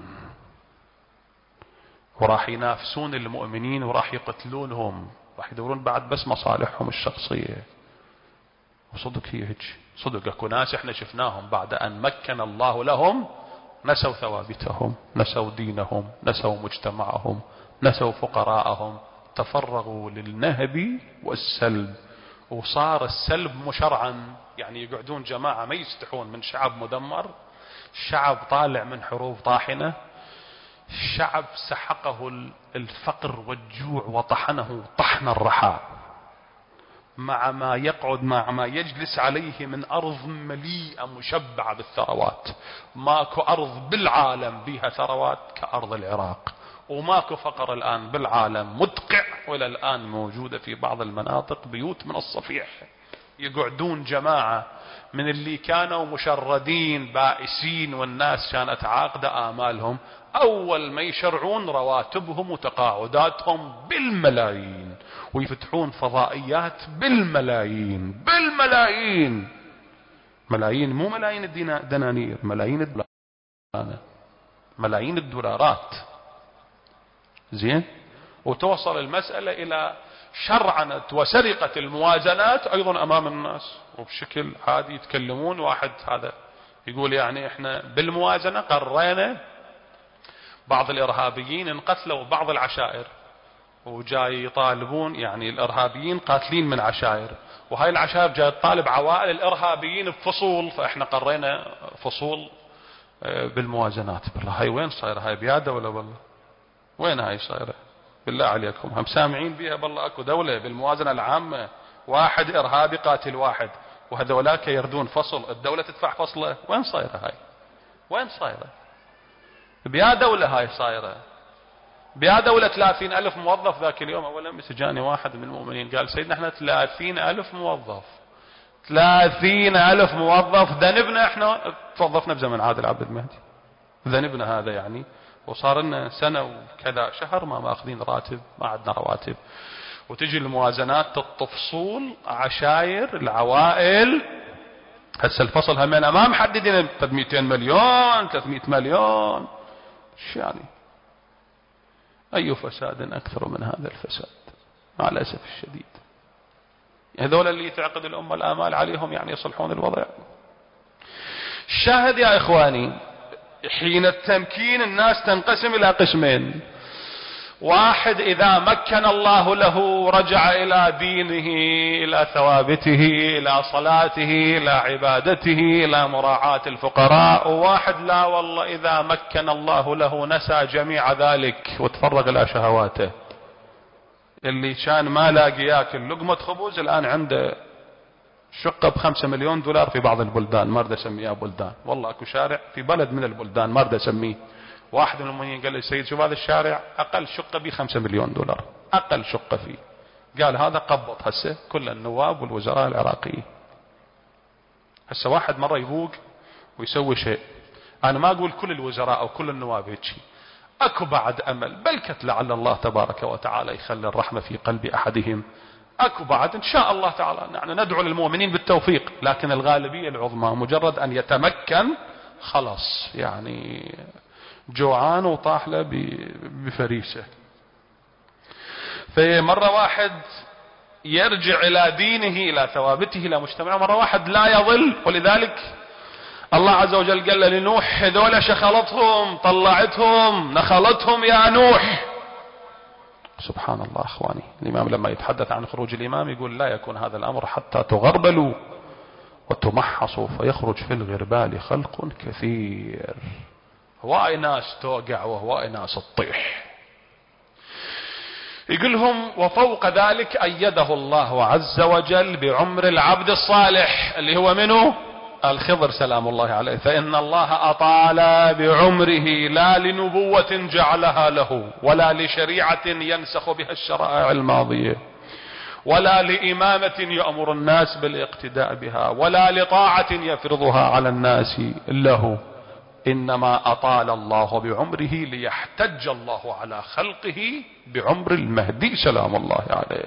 وراح ينافسون المؤمنين وراح يقتلونهم، راح يدورون بعد بس مصالحهم الشخصية. وصدق هي هيك، صدق اكو ناس احنا شفناهم بعد ان مكن الله لهم نسوا ثوابتهم، نسوا دينهم، نسوا مجتمعهم، نسوا فقراءهم، تفرغوا للنهب والسلب. وصار السلب مشرعا، يعني يقعدون جماعة ما يستحون من شعب مدمر، شعب طالع من حروب طاحنة، شعب سحقه الفقر والجوع وطحنه طحن الرحى، مع ما يجلس عليه من أرض مليئة مشبعة بالثروات. ماكو أرض بالعالم بها ثروات كأرض العراق، وماكو فقر الآن بالعالم مدقع، وإلى الآن موجودة في بعض المناطق بيوت من الصفيح. يقعدون جماعة من اللي كانوا مشردين بائسين والناس كانت عاقدة آمالهم، أول ما يشرعون رواتبهم وتقاعداتهم بالملايين، ويفتحون فضائيات بالملايين، بالملايين، ملايين، مو ملايين الدنانير، ملايين الدولارات. زين. وتوصل المسألة إلى شرعنة وسرقة الموازنات أيضا أمام الناس، وبشكل عادي يتكلمون. واحد هذا يقول يعني احنا بالموازنة قرينا بعض الإرهابيين انقتلوا بعض العشائر، وجاي يطالبون، يعني الإرهابيين قاتلين من عشائر، وهاي العشائر جاي تطالب عوائل الإرهابيين بفصول، فإحنا قرينا فصول بالموازنات. بالله هاي وين صايرة؟ هاي بيادة ولا بالله؟ وين هاي صايرة؟ بالله عليكم هم سامعين بيها؟ بالله اكو دولة بالموازنة العامة واحد إرهابي قاتل واحد وهذولاك يردون فصل، الدولة تدفع فصله؟ وين صايرة هاي؟ وين صايرة؟ بيا دولة هاي صايرة؟ بيا دولة 30,000 موظف. ذاك اليوم أولا بس جاني واحد من المؤمنين قال سيدنا احنا 30,000 موظف، 30,000 موظف، ذنبنا احنا توظفنا بزمن عادل عبد المهدي، ذنبنا هذا يعني، وصار لنا سنة وكذا شهر ما ماخذين راتب، ما عندنا رواتب. وتجي الموازنات تفصول عشاير العوائل. هسه الفصل همين ما محددين 200 مليون 300 مليون. ايش يعني؟ اي فساد اكثر من هذا الفساد مع الاسف الشديد. هذول اللي تعقد الامه الامال عليهم يعني يصلحون الوضع. الشاهد يا اخواني، حين التمكين الناس تنقسم الى قسمين: واحد إذا مكن الله له رجع إلى دينه، إلى ثوابته، إلى صلاته، إلى عبادته، إلى مراعاة الفقراء. وواحد لا والله إذا مكن الله له نسى جميع ذلك وتفرغ إلى شهواته. اللي كان ما لاقي ياكل لقمة خبز الآن عنده شقة ب5 مليون دولار في بعض البلدان، ما اريد اسميها بلدان، والله اكو شارع في بلد من البلدان ما اريد اسميه. واحد من المؤمنين قال لي سيد شوف هذا الشارع اقل شقة به 5 مليون دولار، اقل شقة فيه. قال هذا قبض هسه كل النواب والوزراء العراقيين. هسه واحد مرة يبوق ويسوي شيء، انا ما اقول كل الوزراء او كل النواب هيك، اكو بعد امل، بلكت لعل الله تبارك وتعالى يخلي الرحمة في قلب احدهم، اكو بعد ان شاء الله تعالى. يعني ندعو للمؤمنين بالتوفيق، لكن الغالبية العظمى مجرد ان يتمكن خلاص يعني جوعان وطاح له بفريسة. فمرة واحد يرجع الى دينه، الى ثوابته، الى مجتمعه، مرة واحد لا يضل. ولذلك الله عز وجل قال لنوح هذول شخلتهم، طلعتهم، نخلتهم يا نوح. سبحان الله اخواني، الامام لما يتحدث عن خروج الامام يقول لا يكون هذا الامر حتى تغربلوا وتمحصوا فيخرج في الغربال خلق كثير. هواي ناس توقع وهواي ناس تطيح. يقولهم وفوق ذلك أيده الله عز وجل بعمر العبد الصالح اللي هو منه الخضر سلام الله عليه، فإن الله أطال بعمره لا لنبوة جعلها له، ولا لشريعة ينسخ بها الشرائع الماضية، ولا لإمامة يأمر الناس بالاقتداء بها، ولا لطاعة يفرضها على الناس له، إنما أطال الله بعمره ليحتج الله على خلقه بعمر المهدي سلام الله عليه.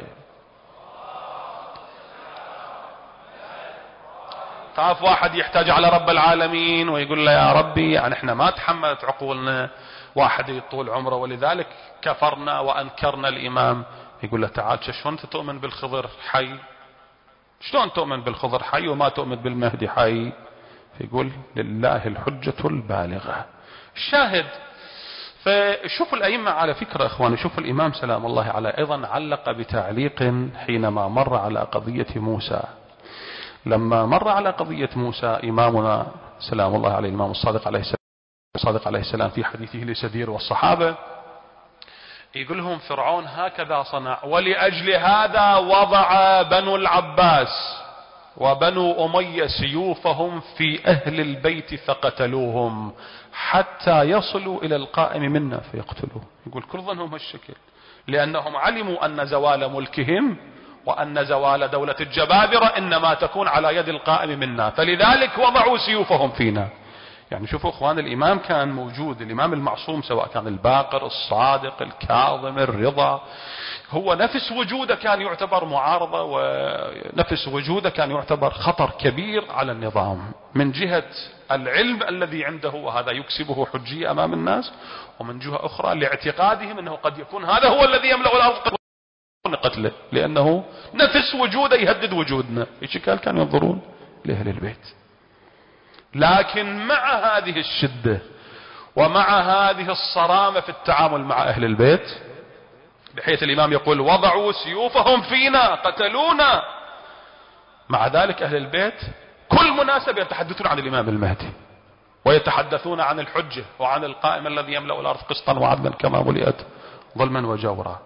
خاف واحد يحتاج على رب العالمين ويقول له يا ربي يعني احنا ما تحملت عقولنا واحد يطول عمره، ولذلك كفرنا وأنكرنا الإمام. يقول له تعال شلون انت تؤمن بالخضر حي؟ شلون تؤمن بالخضر حي وما تؤمن بالمهدي حي؟ يقول لله الحجة البالغة. الشاهد، فشوفوا الأئمة على فكرة اخواني، شوفوا الإمام سلام الله عليه ايضا علق بتعليق حينما مر على قضية موسى. لما مر على قضية موسى إمامنا سلام الله عليه الإمام الصادق عليه السلام في حديثه لسدير والصحابة يقول لهم فرعون هكذا صنع، ولأجل هذا وضع بنو العباس وبنو أمية سيوفهم في أهل البيت فقتلوهم حتى يصلوا إلى القائم منا فيقتلوه. يقول كل ظنهم هالشكل، لأنهم علموا أن زوال ملكهم وأن زوال دولة الجبابرة إنما تكون على يد القائم منا، فلذلك وضعوا سيوفهم فينا. يعني شوفوا اخوان، الامام كان موجود، الامام المعصوم سواء كان الباقر الصادق الكاظم الرضا، هو نفس وجوده كان يعتبر معارضة، ونفس وجوده كان يعتبر خطر كبير على النظام من جهة العلم الذي عنده، وهذا يكسبه حجية امام الناس، ومن جهة اخرى لاعتقادهم انه قد يكون هذا هو الذي يملأ الارض قتله، لانه نفس وجوده يهدد وجودنا. ايش كانوا ينظرون لاهل البيت. لكن مع هذه الشدة ومع هذه الصرامة في التعامل مع أهل البيت، بحيث الإمام يقول وضعوا سيوفهم فينا قتلونا، مع ذلك أهل البيت كل مناسبة يتحدثون عن الإمام المهدي، ويتحدثون عن الحجة وعن القائم الذي يملأ الأرض قسطا وعدلا كما ملئت ظلما وجورا.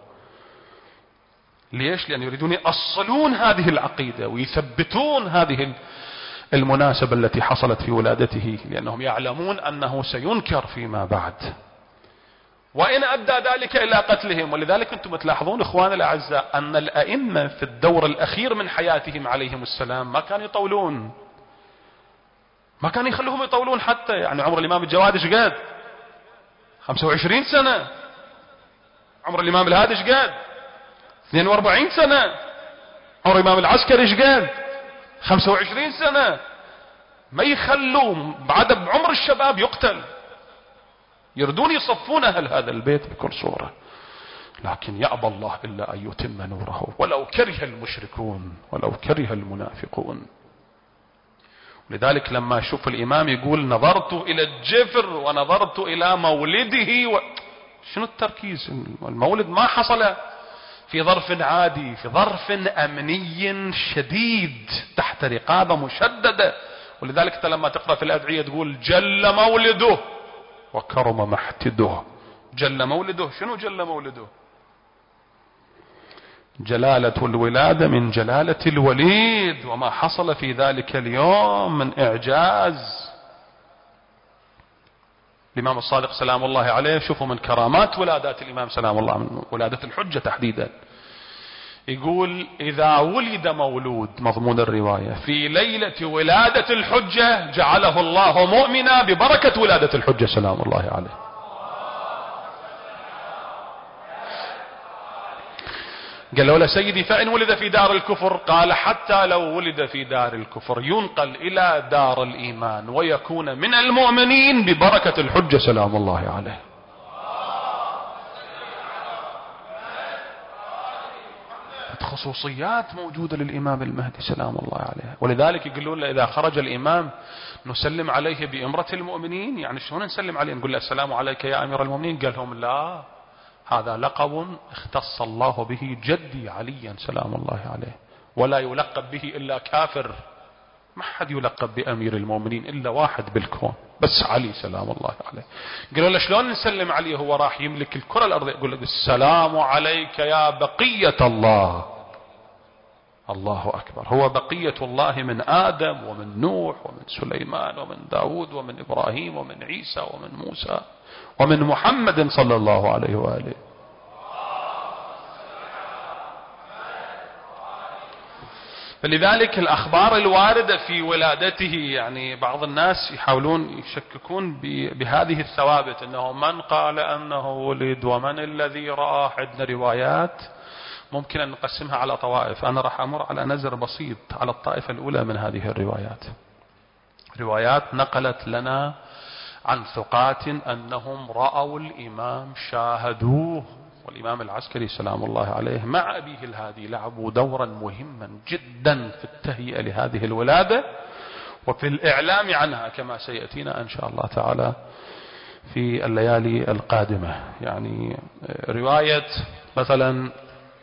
ليش؟ لأن يريدون يأصلون هذه العقيدة ويثبتون هذه المناسبة التي حصلت في ولادته، لأنهم يعلمون أنه سينكر فيما بعد، وإن أدى ذلك إلى قتلهم. ولذلك أنتم تلاحظون إخواني الأعزاء أن الأئمة في الدور الأخير من حياتهم عليهم السلام ما كانوا يطولون، ما كان يخلوهم يطولون حتى. يعني عمر الإمام الجواد ايش قد؟ 25 سنة. عمر الإمام الهادي ايش قد؟ 42 سنة. عمر الإمام العسكري ايش قد؟ 25 سنة. ما يخلوه بعد بعمر الشباب يقتل. يردون يصفون أهل هذا البيت بكل صورة، لكن يأبى الله إلا أن يتم نوره ولو كره المشركون ولو كره المنافقون. لذلك لما أشوف الإمام يقول نظرت إلى الجفر ونظرت إلى مولده شنو التركيز؟ المولد ما حصل في ظرف عادي، في ظرف أمني شديد تحت رقابة مشددة. ولذلك لما تقرأ في الأدعية تقول جل مولده وكرم محتده. جل مولده، شنو جل مولده؟ جلالة الولادة من جلالة الوليد، وما حصل في ذلك اليوم من إعجاز. الإمام الصادق سلام الله عليه، شوفوا من كرامات ولادات الإمام سلام الله، من ولادة الحجة تحديدا، يقول إذا ولد مولود، مضمون الرواية، في ليلة ولادة الحجة جعله الله مؤمنا ببركة ولادة الحجة سلام الله عليه. قال له سيدي فإن ولد في دار الكفر، قال حتى لو ولد في دار الكفر ينقل إلى دار الإيمان ويكون من المؤمنين ببركة الحجة سلام الله عليه. خصوصيات موجودة للإمام المهدي سلام الله عليه. ولذلك يقولون له إذا خرج الإمام نسلم عليه بإمرة المؤمنين. يعني شلون نسلم عليه؟ نقول له السلام عليك يا أمير المؤمنين؟ قال لهم لا، هذا لقب اختص الله به جدي عليا سلام الله عليه، ولا يلقب به إلا كافر. ما حد يلقب بأمير المؤمنين إلا واحد بالكون، بس علي سلام الله عليه. قالوا له شلون نسلم عليه هو راح يملك الكرة الأرضية؟ يقول لك السلام عليك يا بقية الله. الله أكبر. هو بقية الله من آدم ومن نوح ومن سليمان ومن داود ومن إبراهيم ومن عيسى ومن موسى ومن محمد صلى الله عليه وآله. فلذلك الأخبار الواردة في ولادته، يعني بعض الناس يحاولون يشككون بهذه الثوابت، أنه من قال أنه ولد ومن الذي رآه. عندنا روايات ممكن أن نقسمها على طوائف. أنا راح أمر على نزر بسيط على الطائفة الأولى من هذه الروايات. روايات نقلت لنا عن ثقات أنهم رأوا الإمام، شاهدوه، والإمام العسكري سلام الله عليه مع أبيه الهادي لعبوا دورا مهما جدا في التهيئة لهذه الولادة وفي الإعلام عنها، كما سيأتينا إن شاء الله تعالى في الليالي القادمة. يعني رواية مثلا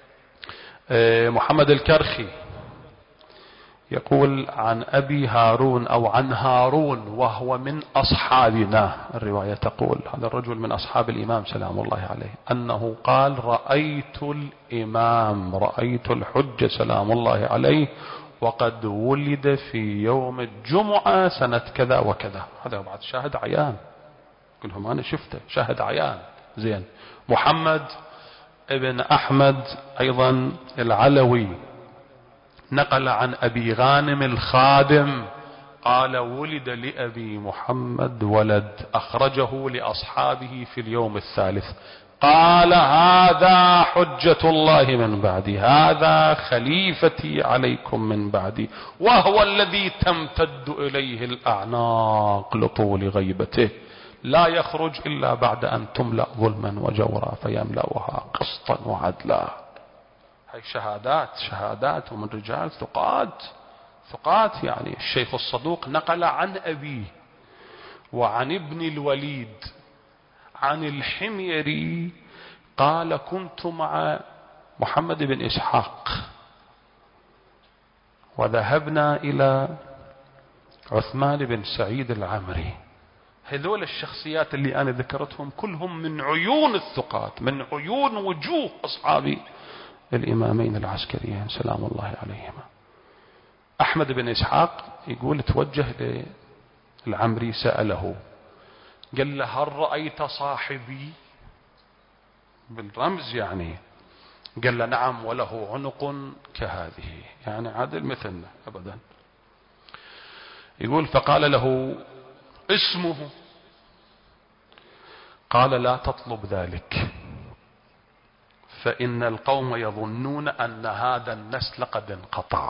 محمد الكرخي يقول عن أبي هارون أو عن هارون وهو من أصحابنا، الرواية تقول هذا الرجل من أصحاب الإمام سلام الله عليه، أنه قال رأيت الإمام، رأيت الحجة سلام الله عليه وقد ولد في يوم الجمعة سنة كذا وكذا. هذا بعد شاهد عيان، كلهم أنا شفته شاهد عيان. زين. محمد ابن أحمد أيضا العلوي نقل عن أبي غانم الخادم قال ولد لأبي محمد ولد، أخرجه لأصحابه في اليوم الثالث، قال هذا حجة الله من بعدي، هذا خليفتي عليكم من بعدي، وهو الذي تمتد إليه الأعناق لطول غيبته، لا يخرج إلا بعد أن تملأ ظلما وجورا فيملأها قسطا وعدلا. هاي شهادات ومن رجال ثقات. يعني الشيخ الصدوق نقل عن أبيه وعن ابن الوليد عن الحميري قال كنت مع محمد بن إسحاق وذهبنا إلى عثمان بن سعيد العمري. هذول الشخصيات اللي أنا ذكرتهم كلهم من عيون الثقات، من عيون وجوه أصحاب الإمامين العسكريين سلام الله عليهما. أحمد بن إسحاق يقول توجه للعمري سأله قال له هل رأيت صاحبي بالرمز؟ يعني قال له نعم وله عنق كهذه، يعني عادل مثلنا أبدا. يقول فقال له اسمه؟ قال لا تطلب ذلك فإن القوم يظنون أن هذا النسل قد انقطع.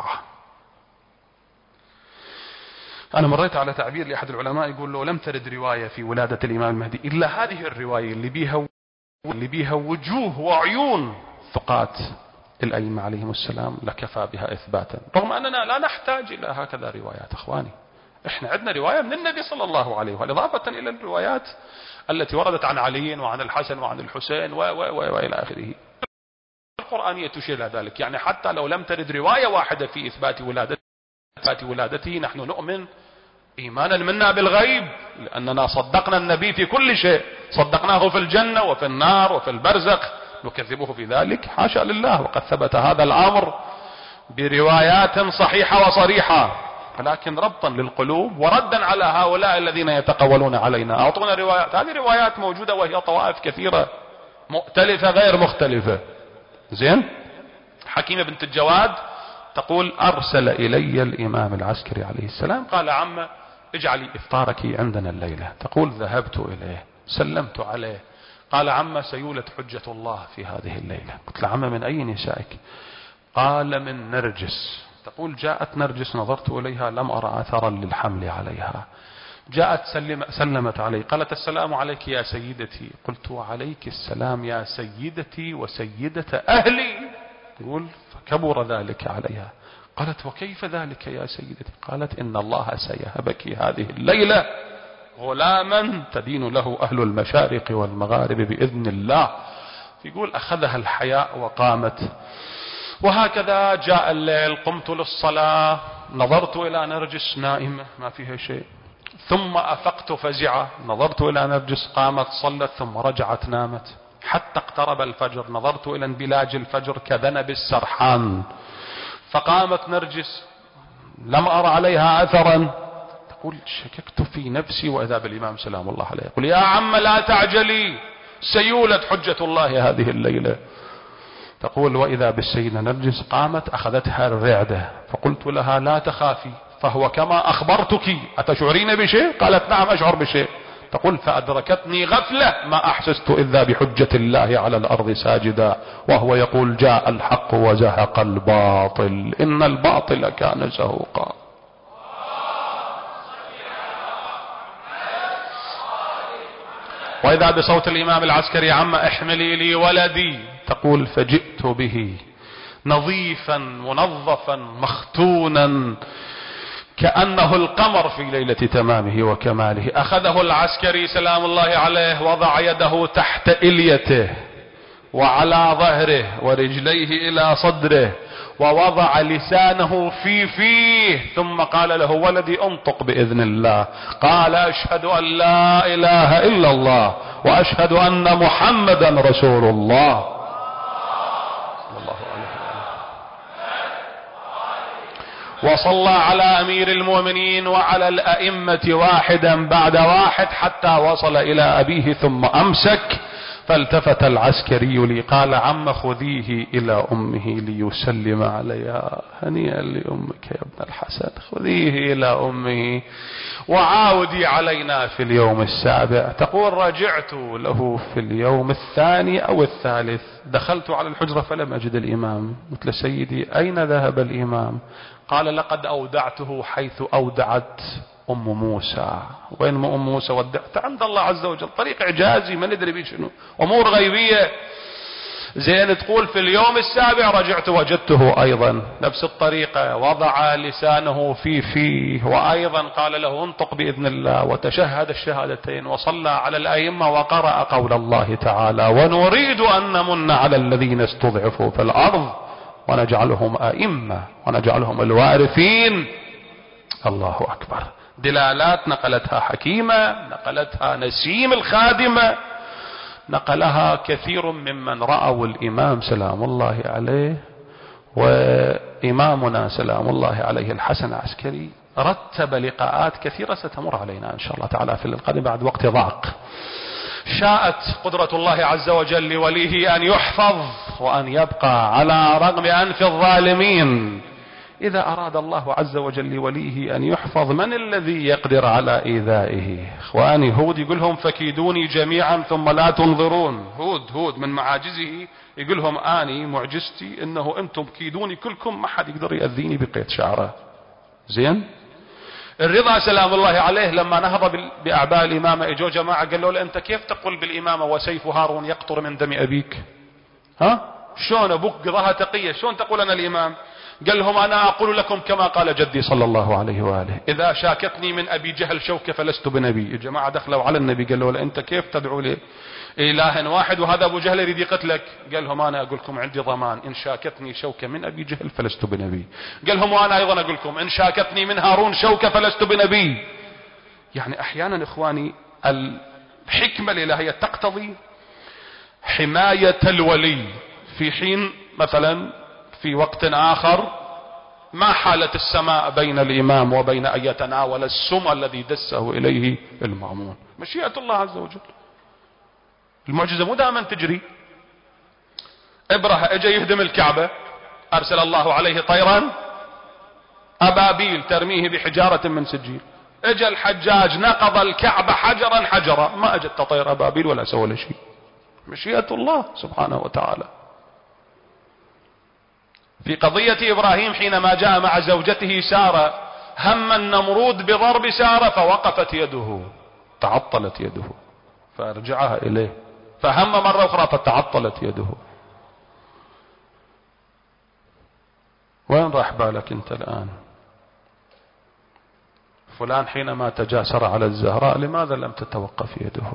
أنا مريت على تعبير لأحد العلماء يقول له لم ترد رواية في ولادة الإمام المهدي إلا هذه الرواية اللي بيها وجوه وعيون ثقات الأئمة عليهم السلام لكفى بها إثباتا، رغم أننا لا نحتاج إلى هكذا روايات. أخواني إحنا عندنا رواية من النبي صلى الله عليه وآله، إضافة إلى الروايات التي وردت عن علي وعن الحسن وعن الحسين وإلى آخره. القرآنية تشير إلى ذلك. يعني حتى لو لم ترد رواية واحدة في إثبات ولادته نحن نؤمن إيمانا منا بالغيب، لأننا صدقنا النبي في كل شيء، صدقناه في الجنة وفي النار وفي البرزخ، نكذبه في ذلك حاشا لله، وقد ثبت هذا الأمر بروايات صحيحة وصريحة، ولكن ربطا للقلوب وردا على هؤلاء الذين يتقولون علينا. أعطونا روايات، هذه روايات موجودة وهي طوائف كثيرة مؤتلفة غير مختلفة. زين. حكيمة بنت الجواد تقول أرسل إلي الإمام العسكري عليه السلام قال عمه اجعلي إفطارك عندنا الليلة. تقول ذهبت إليه سلمت عليه قال عمه سيولد حجة الله في هذه الليلة. قلت له عمه من أي نسائك؟ قال من نرجس. تقول جاءت نرجس نظرت إليها لم أرى أثرا للحمل عليها. جاءت سلمت علي قالت السلام عليك يا سيدتي. قلت وعليك السلام يا سيدتي وسيدة أهلي. يقول فكبر ذلك عليها. قالت وكيف ذلك يا سيدتي؟ قالت إن الله سيهبك هذه الليلة غلاما تدين له أهل المشارق والمغارب بإذن الله. يقول أخذها الحياء وقامت. وهكذا جاء الليل قمت للصلاة نظرت إلى نرجس نائمة ما فيها شيء، ثم أفقت فزعة، نظرت إلى نرجس قامت صلت ثم رجعت نامت، حتى اقترب الفجر نظرت إلى انبلاج الفجر كذنب السرحان، فقامت نرجس لم أرى عليها أثرا. تقول شككت في نفسي وإذا بالإمام سلام الله عليه يقول يا عم لا تعجلي سيولت حجة الله هذه الليلة. تقول وإذا بالسيدة نرجس قامت أخذتها الرعدة، فقلت لها لا تخافي فهو كما أخبرتك، أتشعرين بشيء؟ قالت نعم أشعر بشيء. تقول فأدركتني غفلة ما أحسست إذا بحجة الله على الأرض ساجدا وهو يقول جاء الحق وزهق الباطل إن الباطل كان زهوقا. وإذا بصوت الإمام العسكري عم احملي لي ولدي. تقول فجئت به نظيفا منظفا مختونا كأنه القمر في ليلة تمامه وكماله. أخذه العسكري سلام الله عليه وضع يده تحت إليته وعلى ظهره ورجليه إلى صدره ووضع لسانه في فيه ثم قال له ولدي انطق بإذن الله. قال أشهد أن لا إله إلا الله وأشهد أن محمدا رسول الله. وصلى على أمير المؤمنين وعلى الأئمة واحدا بعد واحد حتى وصل إلى أبيه ثم أمسك. فالتفت العسكري لي قال عم خذيه إلى أمه ليسلم عليها. هنيئا لأمك يا ابن الحسن، خذيه إلى أمه وعاودي علينا في اليوم السابع. تقول رجعت له في اليوم الثاني أو الثالث، دخلت على الحجرة فلم أجد الإمام. مثل سيدي أين ذهب الإمام؟ قال لقد أودعته حيث أودعت أم موسى. وين أم موسى؟ ودعت عند الله عز وجل. طريق إعجازي ما ندري بشنو، أمور غيبية. زين تقول في اليوم السابع رجعت وجدته أيضا نفس الطريقة، وضع لسانه في فيه وأيضا قال له انطق بإذن الله وتشهد الشهادتين وصلى على الأئمة وقرأ قول الله تعالى ونريد أن نمن على الذين استضعفوا في الأرض ونجعلهم أئمة ونجعلهم الوارثين. الله أكبر. دلالات نقلتها حكيمة، نقلتها نسيم الخادمة، نقلها كثير ممن رأوا الإمام سلام الله عليه. وإمامنا سلام الله عليه الحسن العسكري رتب لقاءات كثيرة ستمر علينا إن شاء الله تعالى في القادم بعد وقت ضاق. شاءت قدرة الله عز وجل لوليه أن يحفظ وأن يبقى على رغم أنف الظالمين. إذا أراد الله عز وجل لوليه أن يحفظ من الذي يقدر على إيذائه؟ إخواني هود يقولهم فكيدوني جميعا ثم لا تنظرون. هود من معاجزه يقولهم آني معجزتي إنه أنتم كيدوني كلكم ما حد يقدر يأذيني بقيت شعره. زين. الرضا سلام الله عليه لما نهض بأعباء الإمامة اجوا جماعة قالوا له أنت كيف تقول بالإمامة وسيف هارون يقطر من دم أبيك؟ شلون أبوك قضاها تقية شلون تقول أنا الإمام؟ قال لهم أنا أقول لكم كما قال جدي صلى الله عليه وآله إذا شاكتني من أبي جهل شوكة فلست بنبي. الجماعة دخلوا على النبي قالوا له أنت كيف تدعو لي إله واحد وهذا أبو جهل يريد يقتلك؟ قال لهم أنا أقول لكم عندي ضمان إن شاكتني شوكة من أبي جهل فلست بنبي. قال لهم وأنا أيضا أقول لكم إن شاكتني من هارون شوكة فلست بنبي. يعني أحيانا إخواني الحكمة الإلهية تقتضي حماية الولي في حين مثلا في وقت آخر ما حالة السماء بين الإمام وبين أن يتناول السم الذي دسه إليه المأمون. مشيئة الله عز وجل. المعجزة مو دائما تجري. إبرهة اجى يهدم الكعبة أرسل الله عليه طيرا أبابيل ترميه بحجارة من سجيل. اجى الحجاج نقض الكعبة حجرا حجرا ما اجت طير أبابيل ولا سوى له شيء. مشيئة الله سبحانه وتعالى. في قضية إبراهيم حينما جاء مع زوجته سارة هم النمرود بضرب سارة فوقفت يده تعطلت يده فارجعها إليه فهم مرة أخرى فتعطلت يده. وين راح بالك أنت الآن؟ فلان حينما تجاسر على الزهراء لماذا لم تتوقف يده؟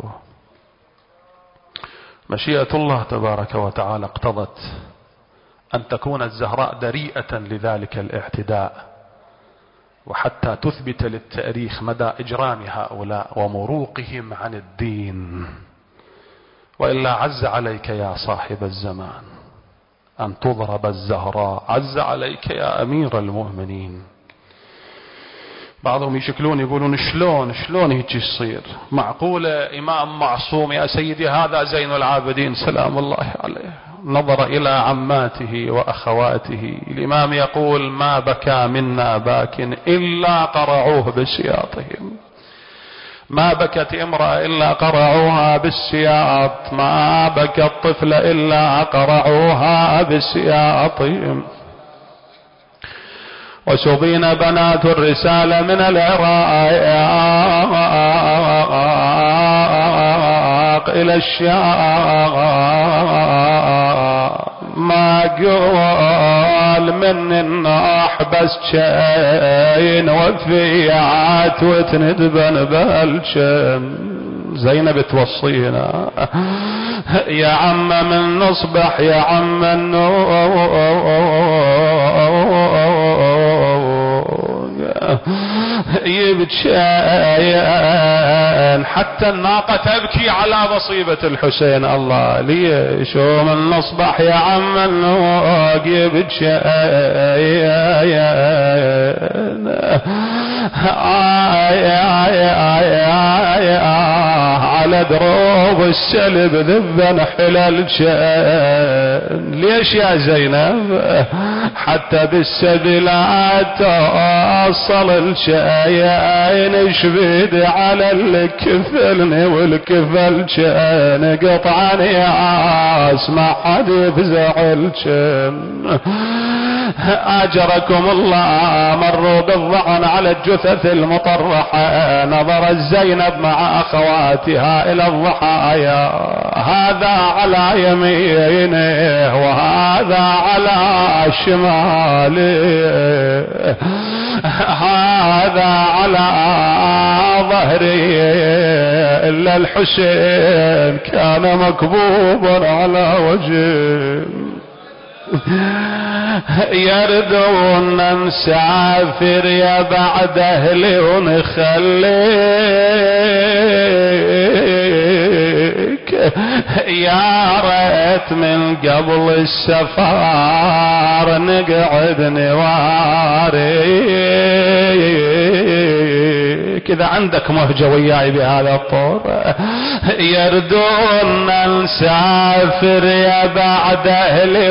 مشيئة الله تبارك وتعالى اقتضت أن تكون الزهراء دريئة لذلك الاعتداء وحتى تثبت للتاريخ مدى إجرام هؤلاء ومروقهم عن الدين. وإلا عز عليك يا صاحب الزمان أن تضرب الزهراء، عز عليك يا أمير المؤمنين. بعضهم يشكلون يقولون شلون هيك يصير؟ معقولة إمام معصوم يا سيدي؟ هذا زين العابدين سلام الله عليه نظر إلى عماته وأخواته. الإمام يقول ما بكى منا باك إلا قرعوه بسياطهم، ما بكت امرأة إلا قرعوها بالسياط، ما بكت طفل إلا قرعوها بالسياطهم. وسبين بنات الرسالة من العراق إلى الشام، ما قال من النوح بس شين وفيات وتندبن بالشم. زينب توصينا يا عم من نصبح يا عم يبكين حتى الناقة تبكي على مصيبة الحسين. الله ليش من نصبح يا عم النوق يبكين على دروب السلب ذبا حلال شان. ليش يا زينب؟ حتى بالسبيلات توصل الشاين شبيد على الكفلني والكفل شان قطعني اسمع حد يفزع الشان. اجركم الله مروا بالظعن على الجثث المطرحة، نظرت زينب مع اخواتها الى الضحايا، هذا على يمينه وهذا على شماله، هذا على ظهري، الا الحسين كان مكبوبا على وجهه. يردون نسافر يا بعد اهلي ونخليك، يا ريت من قبل السفر نقعد نواريك. اذا عندك مهجة وياي بهذا الطور. يردون نسافر يا بعد اهلي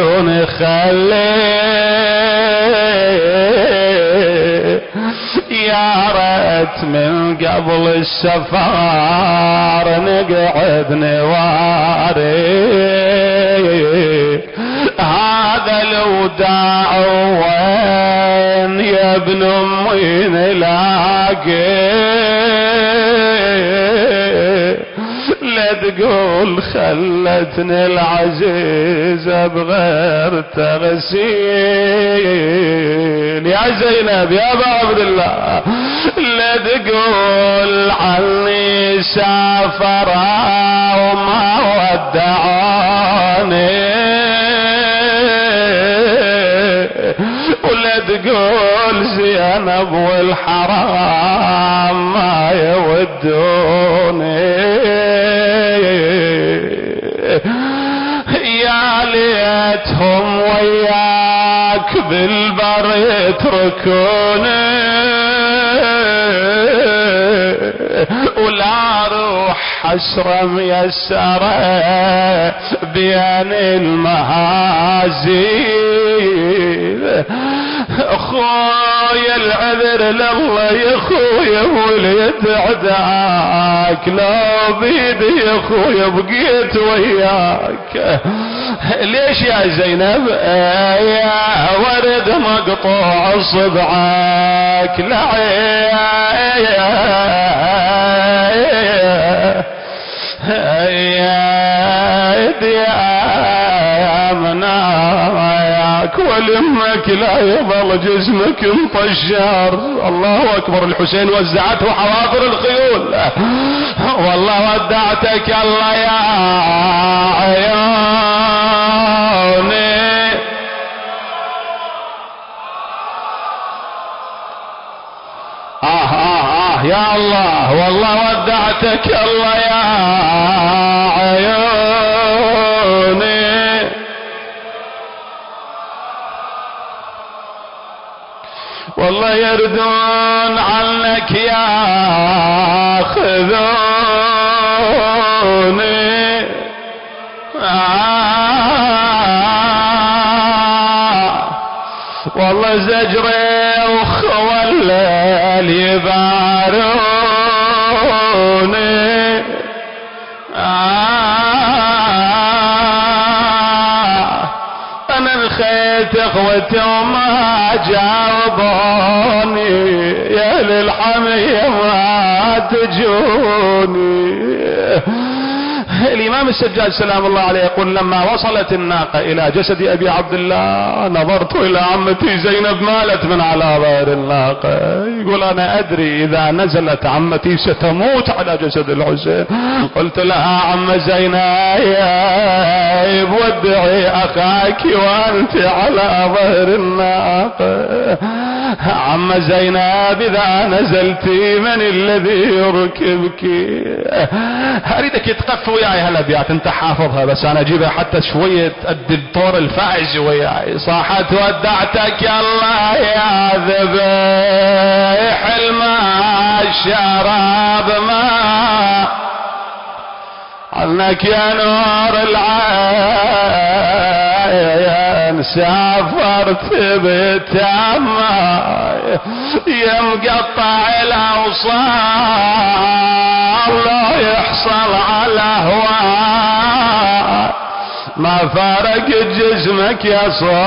ونخليك، يا ريت من قبل السفر نقعد نواريك. هذا الوداع وين يا ابن امي نلاقي، لا تقول خلتني العزيزة بغير تغسيل. يا زينب يا ابا عبد الله لا تقول عني سافرا وما ودعاني، ولا تقول زينب والحرام ما يودوني. يا ليتهم وياك بالبر يتركوني، ولا روح حسرة ميسرة بين المهازيل. اخويا العذر لله يا اخويا وليت عداك، لو بيدي يا اخويا بقيت وياك. ليش يا زينب يا ورد مقطوع صبعك يا مناياك، ولمك لا يظل جسمك مطشر. الله اكبر. الحسين وزعته حواضر الخيول. والله ودعتك الله يا عيوني. يا الله والله ودعتك الله يا عيوني، والله يردون عنك ياخذوني، والله زجري وخوى الليل يباروني، انا الخيت اخوتي وما جاوبوني، يا للحمية ما تجوني. الإمام السجاد سلام الله عليه يقول لما وصلت الناقة إلى جسد أبي عبد الله نظرت إلى عمتي زينب مالت من على ظهر الناقة، يقول أنا أدري إذا نزلت عمتي ستموت على جسد الحسين. قلت لها عم زينب ودعي أخاك وأنت على ظهر الناقة. عم زينب إذا نزلتي من الذي يركبك؟ أريدك تقف وياي هالابيات، انت حافظها بس انا اجيبها حتى شوية تأدي الطور الفائز وياي. صاحت ودعتك يا الله يا ذبيح الماء الشراب ما عنك يا نور العين، سافرت بتامة يا مقطع الاوصال، لو يحصل على هواك ما فارق جسمك يا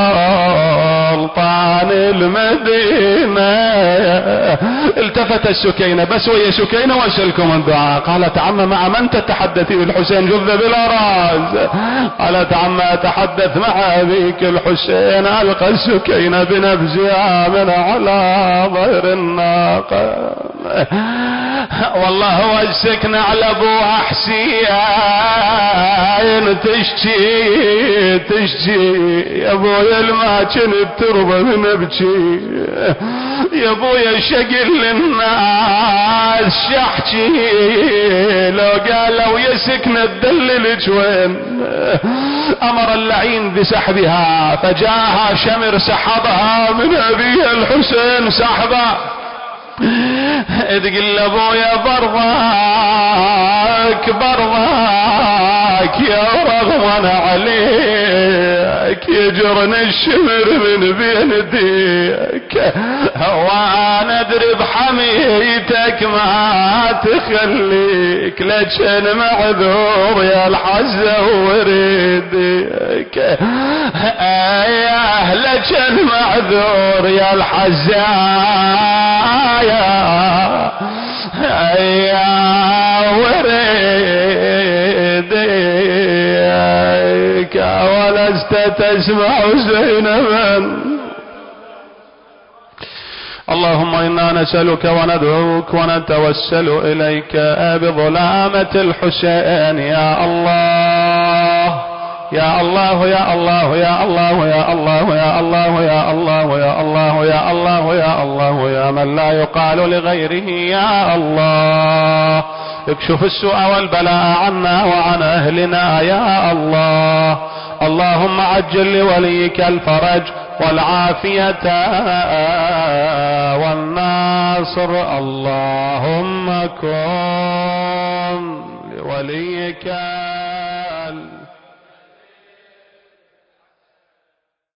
سلطان المدينة. التفت السكينة بس ويا سكينة واسألكم الدعاء. قالت عم مع من تتحدثي؟ بالحسين جذ بلا راس. قالت عم اتحدث مع ابيك الحسين. القى السكينة بنفسها من على ظهر الناقة، والله هو السكنة على ابوها حسين تشتي يا ابويا ما كنت ترضى من ابكي، يا ابويا شقل للناس شحكي، لو قالوا يا سكنة تدللك وين؟ امر اللعين بسحبها فجاءها شمر سحبها من ابيها الحسين سحبا. تقول ابويا برضاك يا رغما عليك يجرني الشمر من بين يديك، وانا ادري بحميتك ما تخليك، لكن معذور يا الحزة وريدك، ايه لكن معذور يا الحزة يا وريدك، ولست تسمع زينبا. اللهم إنا نسألك وندعوك ونتوسل إليك بظلامة الحسين يا الله يا الله يا الله يا الله يا الله يا الله يا الله يا الله يا الله يا الله يا من لا يقال لغيره يا الله. اكشف السوء والبلاء عنا وعن أهلنا يا الله. اللهم عجل لوليك الفرج والعافية والناصر. اللهم كن لوليك